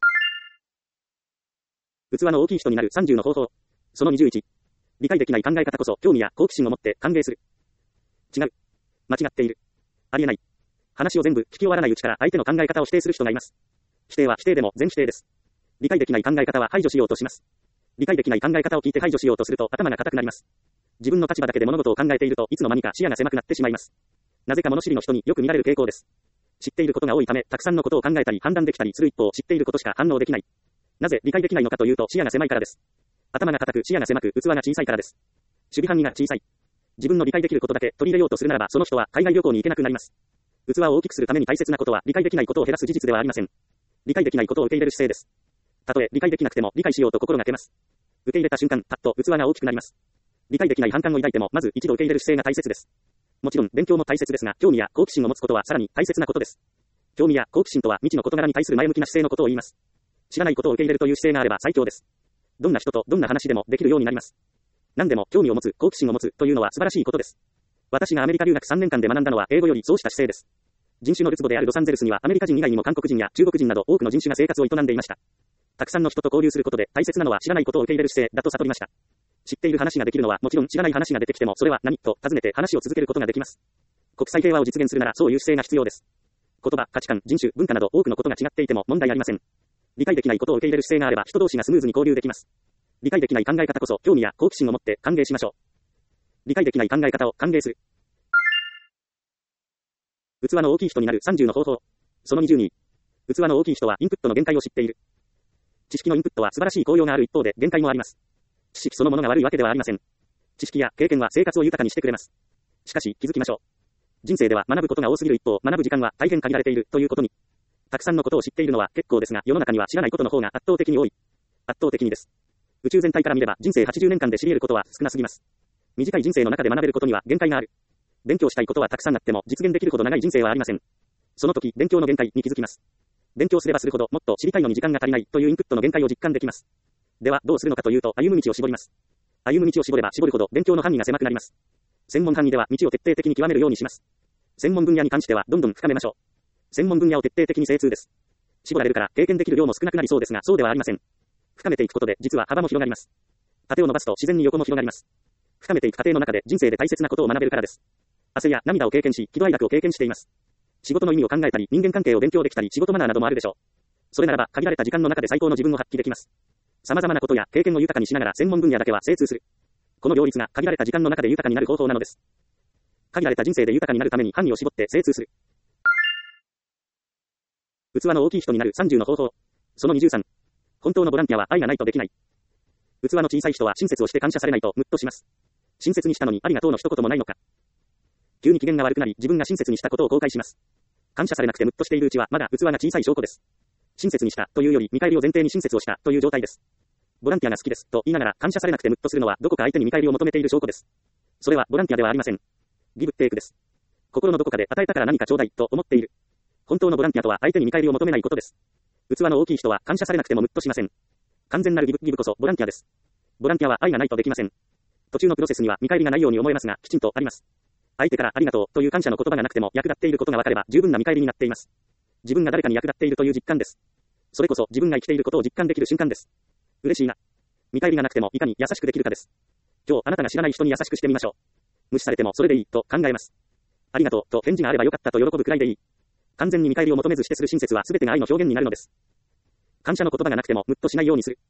器の大きい人になるさんじゅうの方法。そのにじゅういち。理解できない考え方こそ興味や好奇心を持って歓迎する。違う。間違っている。ありえない。話を全部聞き終わらないうちから相手の考え方を否定する人がいます。否定は否定でも全否定です。理解できない考え方は排除しようとします。理解できない考え方を聞いて排除しようとすると頭が固くなります。自分の立場だけで物事を考えているといつの間にか視野が狭くなってしまいます。なぜか物知りの人によく見られる傾向です。知っていることが多いためたくさんのことを考えたり判断できたりする一方知っていることしか反応できない。なぜ理解できないのかというと視野が狭いからです。頭が固く視野が狭く器が小さいからです。守備範囲が小さい。自分の理解できることだけ取り入れようとするならばその人は海外旅行に行けなくなります。器を大きくするために大切なことは理解できないことを減らす事実ではありません。理解できないことを受け入れる姿勢です。たとえ理解できなくても理解しようと心がけます。受け入れた瞬間、パッと器が大きくなります。理解できない反感を抱いてもまず一度受け入れる姿勢が大切です。もちろん勉強も大切ですが、興味や好奇心を持つことはさらに大切なことです。興味や好奇心とは未知の事柄に対する前向きな姿勢のことを言います。知らないことを受け入れるという姿勢があれば最強です。どんな人とどんな話でもできるようになります。何でも興味を持つ、好奇心を持つというのは素晴らしいことです。私がアメリカ留学さんねんかんで学んだのは英語よりそうした姿勢です。人種のるつぼであるロサンゼルスにはアメリカ人以外にも韓国人や中国人など多くの人種が生活を営んでいました。たくさんの人と交流することで大切なのは知らないことを受け入れる姿勢だと悟りました。知っている話ができるのはもちろん知らない話が出てきてもそれは何と尋ねて話を続けることができます。国際平和を実現するならそういう姿勢が必要です。言葉、価値観、人種、文化など多くのことが違っていても問題ありません。理解できないことを受け入れる姿勢があれば人同士がスムーズに交流できます。理解できない考え方こそ興味や好奇心を持って歓迎しましょう。理解できない考え方を歓迎する。器の大きい人になるさんじゅうの方法。そのにじゅうに。器の大きい人はインプットの限界を知っている。知識のインプットは素晴らしい効用がある一方で限界もあります。知識そのものが悪いわけではありません。知識や経験は生活を豊かにしてくれます。しかし気づきましょう。人生では学ぶことが多すぎる一方、学ぶ時間は大変限られているということに。たくさんのことを知っているのは結構ですが、世の中には知らないことの方が圧倒的に多い。圧倒的にです。宇宙全体から見れば人生はちじゅうねんかんで知り得ることは少なすぎます。短い人生の中で学べることには限界がある。勉強したいことはたくさんあっても実現できるほど長い人生はありません。その時、勉強の限界に気づきます。勉強すればするほどもっと知りたいのに時間が足りないというインプットの限界を実感できます。では、どうするのかというと、歩む道を絞ります。歩む道を絞れば絞るほど勉強の範囲が狭くなります。専門範囲では道を徹底的に極めるようにします。専門分野に関してはどんどん深めましょう。専門分野を徹底的に精通です。絞られるから経験できる量も少なくなりそうですが、そうではありません。深めていくことで実は幅も広がります。縦を伸ばすと自然に横も広がります。 深めていく過程の中で人生で大切なことを学べるからです。汗や涙を経験し、喜怒哀楽を経験しています。仕事の意味を考えたり、人間関係を勉強できたり、仕事マナーなどもあるでしょう。それならば、限られた時間の中で最高の自分を発揮できます。様々なことや経験を豊かにしながら専門分野だけは精通する。この両立が限られた時間の中で豊かになる方法なのです。限られた人生で豊かになるために範囲を絞って精通する。器の大きい人になるさんじゅうの方法。そのにじゅうさん。本当のボランティアは愛がないとできない。器の小さい人は親切をして感謝されないとムッとします。親切にしたのにありがとうの一言もないのか。急に機嫌が悪くなり自分が親切にしたことを後悔します。感謝されなくてムッとしているうちはまだ器が小さい証拠です。親切にしたというより見返りを前提に親切をしたという状態です。ボランティアが好きですと言いながら感謝されなくてムッとするのはどこか相手に見返りを求めている証拠です。それはボランティアではありません。ギブテイクです。心のどこかで与えたから何かちょうだいと思っている。本当のボランティアとは相手に見返りを求めないことです。器の大きい人は感謝されなくてもムッとしません。完全なるギブ、ギブこそボランティアです。ボランティアは愛がないとできません。途中のプロセスには見返りがないように思えますが、きちんとあります。相手からありがとうという感謝の言葉がなくても役立っていることが分かれば十分な見返りになっています。自分が誰かに役立っているという実感です。それこそ自分が生きていることを実感できる瞬間です。嬉しいな。見返りがなくてもいかに優しくできるかです。今日あなたが知らない人に優しくしてみましょう。無視されてもそれでいいと考えます。ありがとうと返事があればよかったと喜ぶくらいでいい。完全に見返りを求めずしてする親切は全てが愛の表現になるのです。感謝の言葉がなくてもムッとしないようにする。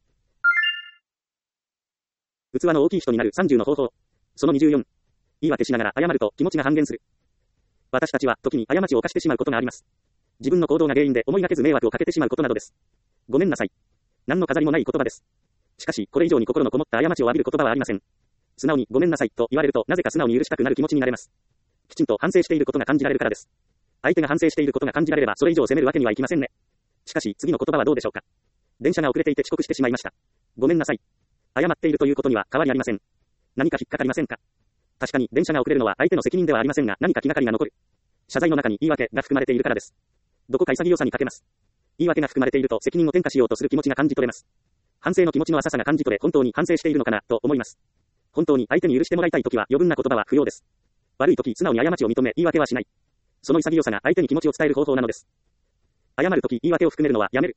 器の大きい人になるさんじゅうの方法。そのにじゅうよん。言い訳しながら謝ると気持ちが半減する。私たちは時に過ちを犯してしまうことがあります。自分の行動が原因で思いがけず迷惑をかけてしまうことなどです。ごめんなさい。何の飾りもない言葉です。しかし、これ以上に心のこもった過ちを浴びる言葉はありません。素直にごめんなさいと言われるとなぜか素直に許したくなる気持ちになれます。きちんと反省していることが感じられるからです。相手が反省していることが感じられればそれ以上責めるわけにはいきませんね。しかし、次の言葉はどうでしょうか。電車が遅れていて遅刻してしまいました。ごめんなさい。謝っているということには変わりありません。何か引っかかりませんか。確かに電車が遅れるのは相手の責任ではありませんが何か気がかりが残る。謝罪の中に言い訳が含まれているからです。どこか潔さに欠けます。言い訳が含まれていると責任を転嫁しようとする気持ちが感じ取れます。反省の気持ちの浅さが感じ取れ本当に反省しているのかなと思います。本当に相手に許してもらいたいときは余分な言葉は不要です。悪いとき素直に過ちを認め言い訳はしない。その潔さが相手に気持ちを伝える方法なのです。謝るとき言い訳を含めるのはやめる。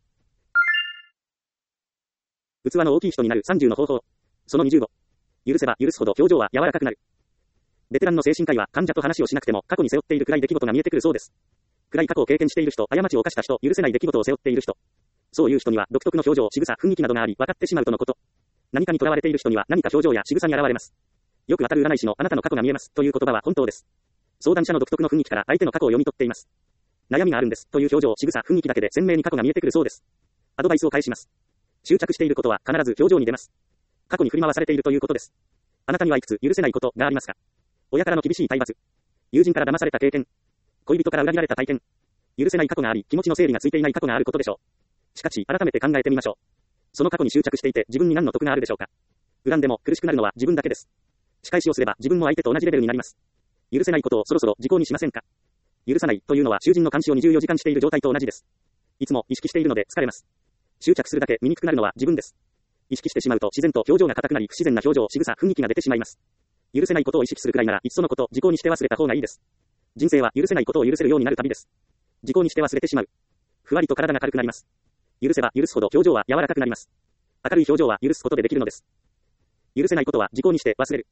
器の大きい人になるさんじゅうの方法。そのにじゅうご。許せば許すほど表情は柔らかくなる。ベテランの精神科医は患者と話をしなくても過去に背負っている暗い出来事が見えてくるそうです。暗い過去を経験している人、過ちを犯した人、許せない出来事を背負っている人。そういう人には独特の表情、仕草、雰囲気などがあり分かってしまうとのこと。何かに囚われている人には何か表情や仕草に現れます。よく当たる占い師のあなたの過去が見えますという言葉は本当です。相談者の独特の雰囲気から相手の過去を読み取っています。悩みがあるんですという表情、仕草、雰囲気だけで鮮明に過去が見えてくるそうです。アドバイスを返します。執着していることは必ず表情に出ます。過去に振り回されているということです。あなたにはいくつ許せないことがありますか。親からの厳しい体罰、友人から騙された経験、恋人から裏切られた体験、許せない過去があり、気持ちの整理がついていない過去があることでしょう。しかし、改めて考えてみましょう。その過去に執着していて自分に何の得があるでしょうか。恨んでも苦しくなるのは自分だけです。仕返しをすれば自分も相手と同じレベルになります。許せないことをそろそろ時効にしませんか。許さないというのは囚人の監視をにじゅうよじかんしている状態と同じです。いつも意識しているので疲れます。執着するだけ醜くなるのは自分です。意識してしまうと自然と表情が硬くなり不自然な表情、仕草、雰囲気が出てしまいます。許せないことを意識するくらいならいっそのこと時効にして忘れた方がいいです。人生は許せないことを許せるようになる旅です。時効にして忘れてしまう。ふわりと体が軽くなります。許せば許すほど表情は柔らかくなります。明るい表情は許すことでできるのです。許せないことは時効にして忘れる。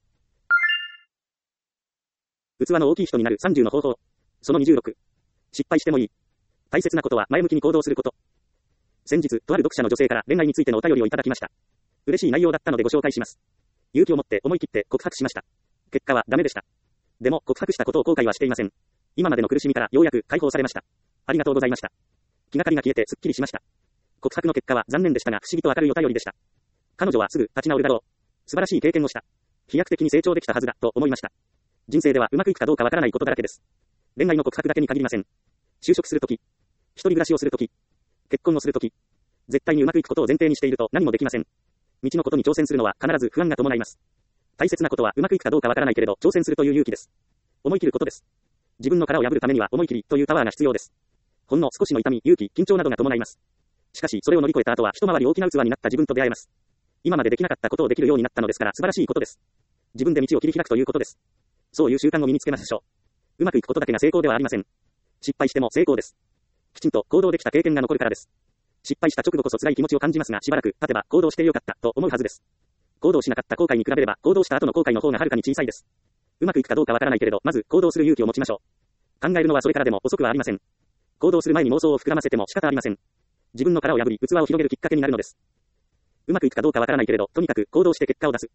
器の大きい人になるさんじゅうの方法。そのにじゅうろく。失敗してもいい。大切なことは前向きに行動すること。先日、とある読者の女性から恋愛についてのお便りをいただきました。嬉しい内容だったのでご紹介します。勇気を持って思い切って告白しました。結果はダメでした。でも告白したことを後悔はしていません。今までの苦しみからようやく解放されました。ありがとうございました。気がかりが消えてすっきりしました。告白の結果は残念でしたが不思議と明るいお便りでした。彼女はすぐ立ち直るだろう。素晴らしい経験をした。飛躍的に成長できたはずだと思いました。人生ではうまくいくかどうかわからないことだらけです。恋愛の告白だけに限りません。就職するとき、一人暮らしをするとき、結婚をするとき、絶対にうまくいくことを前提にしていると何もできません。未知のことに挑戦するのは必ず不安が伴います。大切なことはうまくいくかどうかわからないけれど挑戦するという勇気です。思い切ることです。自分の殻を破るためには思い切りというパワーが必要です。ほんの少しの痛み、勇気、緊張などが伴います。しかしそれを乗り越えた後は一回り大きな器になった自分と出会えます。今までできなかったことをできるようになったのですから素晴らしいことです。自分で道を切り開くということです。そういう習慣を身につけましょう。うまくいくことだけが成功ではありません。失敗しても成功です。きちんと行動できた経験が残るからです。失敗した直後こそ辛い気持ちを感じますがしばらく経てば行動してよかったと思うはずです。 行動しなかった後悔に比べれば、行動した後の後悔の方がはるかに小さいです。うまくいくかどうかわからないけれど、まず行動する勇気を持ちましょう。考えるのはそれからでも遅くはありません。行動する前に妄想を膨らませても仕方ありません。自分の殻を破り、器を広げるきっかけになるのです。うまくいくかどうかわからないけれど、とにかく行動して結果を出す。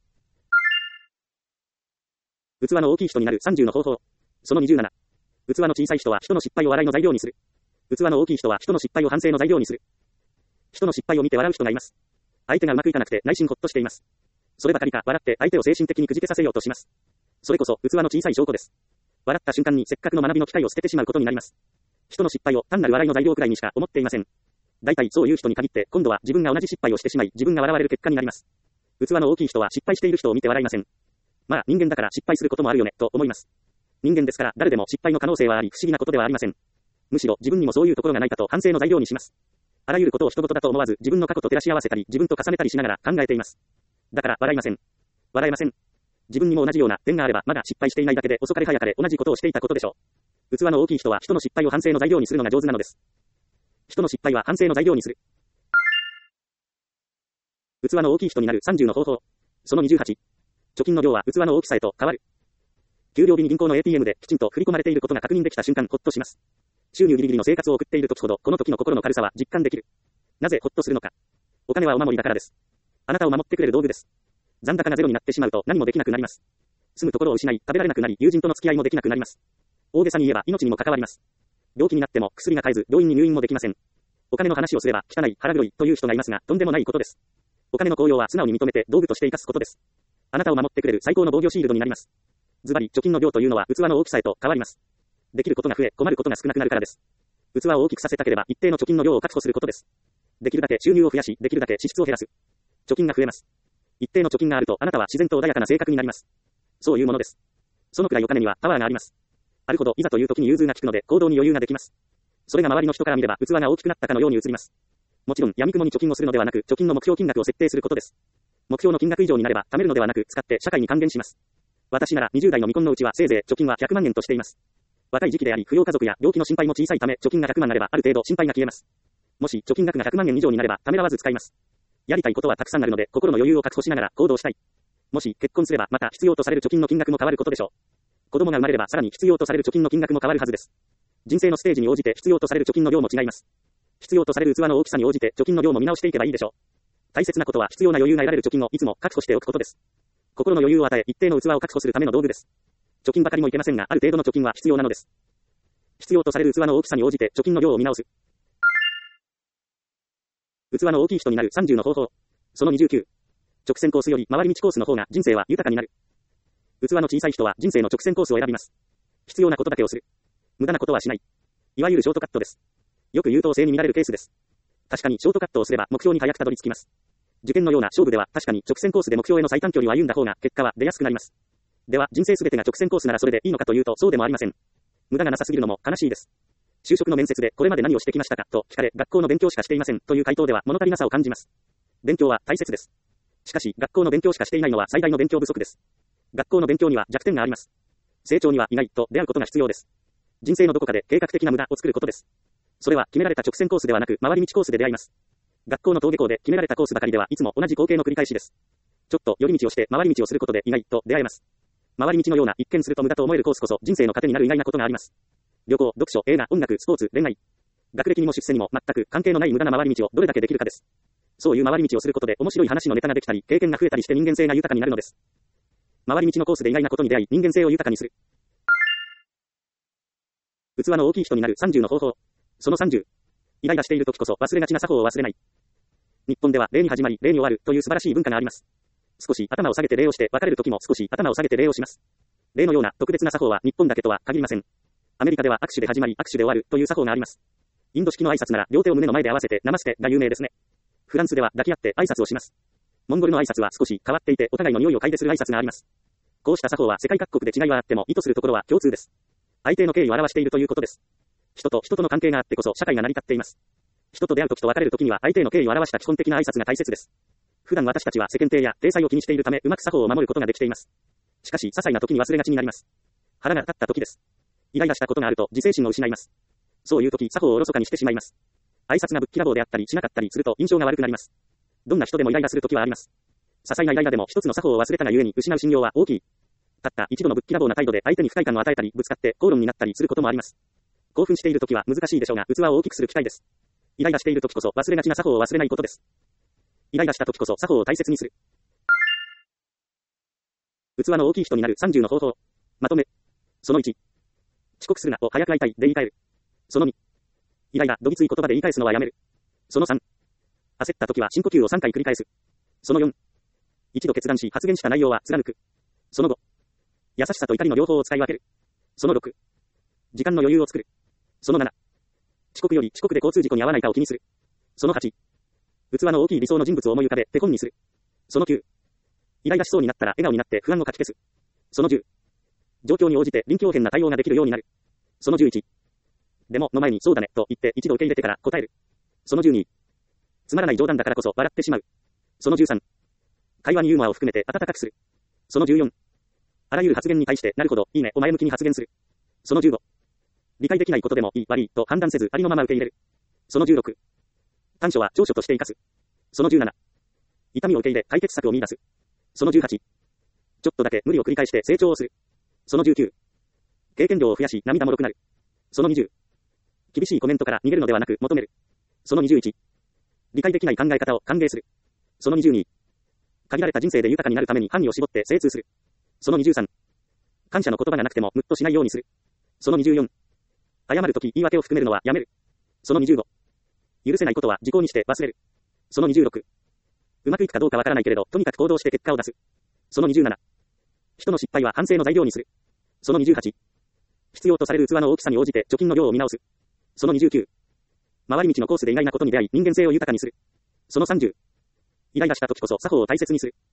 器の大きい人になるさんじゅうの方法。そのにじゅうなな。器の小さい人は人の失敗を笑いの材料にする。器の大きい人は人の失敗を反省の材料にする。人の失敗を見て笑う人がいます。相手がうまくいかなくて内心ほっとしています。そればかりか笑って相手を精神的にくじけさせようとします。それこそ器の小さい証拠です。笑った瞬間にせっかくの学びの機会を捨ててしまうことになります。人の失敗を単なる笑いの材料くらいにしか思っていません。大体そういう人に限って今度は自分が同じ失敗をしてしまい自分が笑われる結果になります。器の大きい人は失敗している人を見て笑いません。まあ人間だから失敗することもあるよねと思います。人間ですから誰でも失敗の可能性はあり不思議なことではありません。むしろ自分にもそういうところがないかと反省の材料にします。あらゆることを人事だと思わず自分の過去と照らし合わせたり自分と重ねたりしながら考えています。だから笑いません。笑えません。自分にも同じような点があればまだ失敗していないだけで遅かれ早かれ同じことをしていたことでしょう。器の大きい人は人の失敗を反省の材料にするのが上手なのです。人の失敗は反省の材料にする。器の大きい人になるさんじゅうの方法。そのにじゅうはち。貯金の量は器の大きさへと変わる。給料日に銀行の エーティーエム できちんと振り込まれていることが確認できた瞬間ほっとします。収入ギリギリの生活を送っている時ほどこの時の心の軽さは実感できる。なぜほっとするのか。お金はお守りだからです。あなたを守ってくれる道具です。残高がゼロになってしまうと何もできなくなります。住むところを失い、食べられなくなり、友人との付き合いもできなくなります。大げさに言えば命にも関わります。病気になっても薬が買えず、病院に入院もできません。お金の話をすれば汚い、腹黒いという人がいますが、とんでもないことです。お金の効用は素直に認めて道具として生かすことです。あなたを守ってくれる最高の防御シールドになります。ズバリ、貯金の量というのは器の大きさへと変わります。できることが増え、困ることが少なくなるからです。器を大きくさせたければ一定の貯金の量を確保することです。できるだけ収入を増やし、できるだけ支出を減らす。貯金が増えます。一定の貯金があるとあなたは自然と穏やかな性格になります。そういうものです。そのくらいお金にはパワーがあります。あるほどいざという時に融通が利くので行動に余裕ができます。それが周りの人から見れば器が大きくなったかのように映ります。もちろん闇雲に貯金をするのではなく貯金の目標金額を設定することです。目標の金額以上になれば貯めるのではなく使って社会に還元します。私ならにじゅう代の未婚のうちはせいぜい貯金はひゃくまんえんとしています。若い時期であり扶養家族や病気の心配も小さいため貯金がひゃくまんなればある程度心配が消えます。もし貯金額がひゃくまんえん以上になればためらわず使います。やりたいことはたくさんあるので心の余裕を確保しながら行動したい。もし結婚すればまた必要とされる貯金の金額も変わることでしょう。子供が生まれればさらに必要とされる貯金の金額も変わるはずです。人生のステージに応じて必要とされる貯金の量も違います。必要とされる器の大きさに応じて貯金の量も見直していけばいいでしょう。大切なことは必要な余裕が得られる貯金をいつも確保しておくことです。心の余裕を与え一定の器を確保するための道具です。貯金ばかりもいけませんがある程度の貯金は必要なのです。必要とされる器の大きさに応じて貯金の量を見直す。器の大きい人になるさんじゅうの方法。そのにじゅうきゅう。直線コースより回り道コースの方が人生は豊かになる。器の小さい人は人生の直線コースを選びます。必要なことだけをする。無駄なことはしない。いわゆるショートカットです。よく優等生に見られるケースです。確かにショートカットをすれば目標に早くたどり着きます。受験のような勝負では確かに直線コースで目標への最短距離を歩んだ方が結果は出やすくなります。では人生すべてが直線コースならそれでいいのかというとそうでもありません。無駄がなさすぎるのも悲しいです。就職の面接でこれまで何をしてきましたかと聞かれ学校の勉強しかしていませんという回答では物足りなさを感じます。勉強は大切です。しかし学校の勉強しかしていないのは最大の勉強不足です。学校の勉強には弱点があります。成長には意外と出会うことが必要です。人生のどこかで計画的な無駄を作ることです。それは決められた直線コースではなく回り道コースで出会います。学校の登下校で決められたコースばかりではいつも同じ光景の繰り返しです。ちょっと寄り道をして回り道をすることで意外と出会えます。回り道のような一見すると無駄と思えるコースこそ人生の糧になる意外なことがあります。旅行、読書、映画、音楽、スポーツ、恋愛。学歴にも出世にも全く関係のない無駄な回り道をどれだけできるかです。そういう回り道をすることで面白い話のネタができたり、経験が増えたりして人間性が豊かになるのです。回り道のコースで意外なことに出会い、人間性を豊かにする。器の大きい人になるさんじゅうの方法。そのさんじゅう。イライラしている時こそ忘れがちな作法を忘れない。日本では礼に始まり礼に終わるという素晴らしい文化があります。少し頭を下げて礼をして別れる時も少し頭を下げて礼をします。礼のような特別な作法は日本だけとは限りません。アメリカでは握手で始まり握手で終わるという作法があります。インド式の挨拶なら両手を胸の前で合わせてナマステが有名ですね。フランスでは抱き合って挨拶をします。モンゴルの挨拶は少し変わっていてお互いの匂いを嗅いでする挨拶があります。こうした作法は世界各国で違いはあっても意図するところは共通です。相手の敬意を表しているということです。人と人との関係があってこそ社会が成り立っています。人と出会う時と別れる時には相手の敬意を表した基本的な挨拶が大切です。普段私たちは世間体や体裁を気にしているためうまく作法を守ることができています。しかし些細な時に忘れがちになります。腹が立った時です。イライラしたことがあると自制心を失います。そういう時作法をおろそかにしてしまいます。挨拶がぶっきらぼうであったりしなかったりすると印象が悪くなります。どんな人でもイライラする時はあります。 細なイライラでも一つの作法を忘れたがゆえに失う信用は大きい。たった一度のぶっきらぼうな態度で相手に不快感を与えたり、ぶつかって口論になったりすることもあります。興奮しているときは難しいでしょうが、器を大きくする機会です。イライラしているときこそ忘れがちな作法を忘れないことです。イライラしたときこそ作法を大切にする。器の大きい人になるさんじゅうの方法。まとめ。そのいち。遅刻するなを早く会いたいで言い換える。そのに。イライラ、どぎつい言葉で言い返すのはやめる。そのさん。焦ったときは深呼吸をさんかい繰り返す。そのよん。一度決断し発言した内容は貫く。そのご。優しさと怒りの両方を使い分ける。そのろく。時間の余裕を作る。そのなな。遅刻より遅刻で交通事故に遭わないかを気にする。そのはち。器の大きい理想の人物を思い浮かべ手本にする。そのきゅう。イライラしそうになったら笑顔になって不安をかき消す。そのじゅう。状況に応じて臨機応変な対応ができるようになる。そのじゅういち。でもの前にそうだねと言って一度受け入れてから答える。そのじゅうに。つまらない冗談だからこそ笑ってしまう。そのじゅうさん。会話にユーモアを含めて温かくする。そのじゅうよん。あらゆる発言に対してなるほどいいねを前向きに発言する。そのじゅうご。理解できないことでもいい悪いと判断せずありのまま受け入れる。そのじゅうろく。短所は長所として生かす。そのじゅうなな。痛みを受け入れ解決策を見出す。そのじゅうはち。ちょっとだけ無理を繰り返して成長をする。そのじゅうきゅう。経験量を増やし涙もろくなる。そのにじゅう。厳しいコメントから逃げるのではなく求める。そのにじゅういち。理解できない考え方を歓迎する。そのにじゅうに。限られた人生で豊かになるために範囲を絞って精通する。そのにじゅうさん。感謝の言葉がなくてもムッとしないようにする。そのにじゅうよん。謝るとき言い訳を含めるのはやめる。そのにじゅうご。許せないことは時効にして忘れる。そのにじゅうろく。うまくいくかどうかわからないけれど、とにかく行動して結果を出す。そのにじゅうなな。人の失敗は反省の材料にする。そのにじゅうはち。必要とされる器の大きさに応じて貯金の量を見直す。そのにじゅうきゅう。回り道のコースで意外なことに出会い人間性を豊かにする。そのさんじゅう。イライラした時こそ作法を大切にする。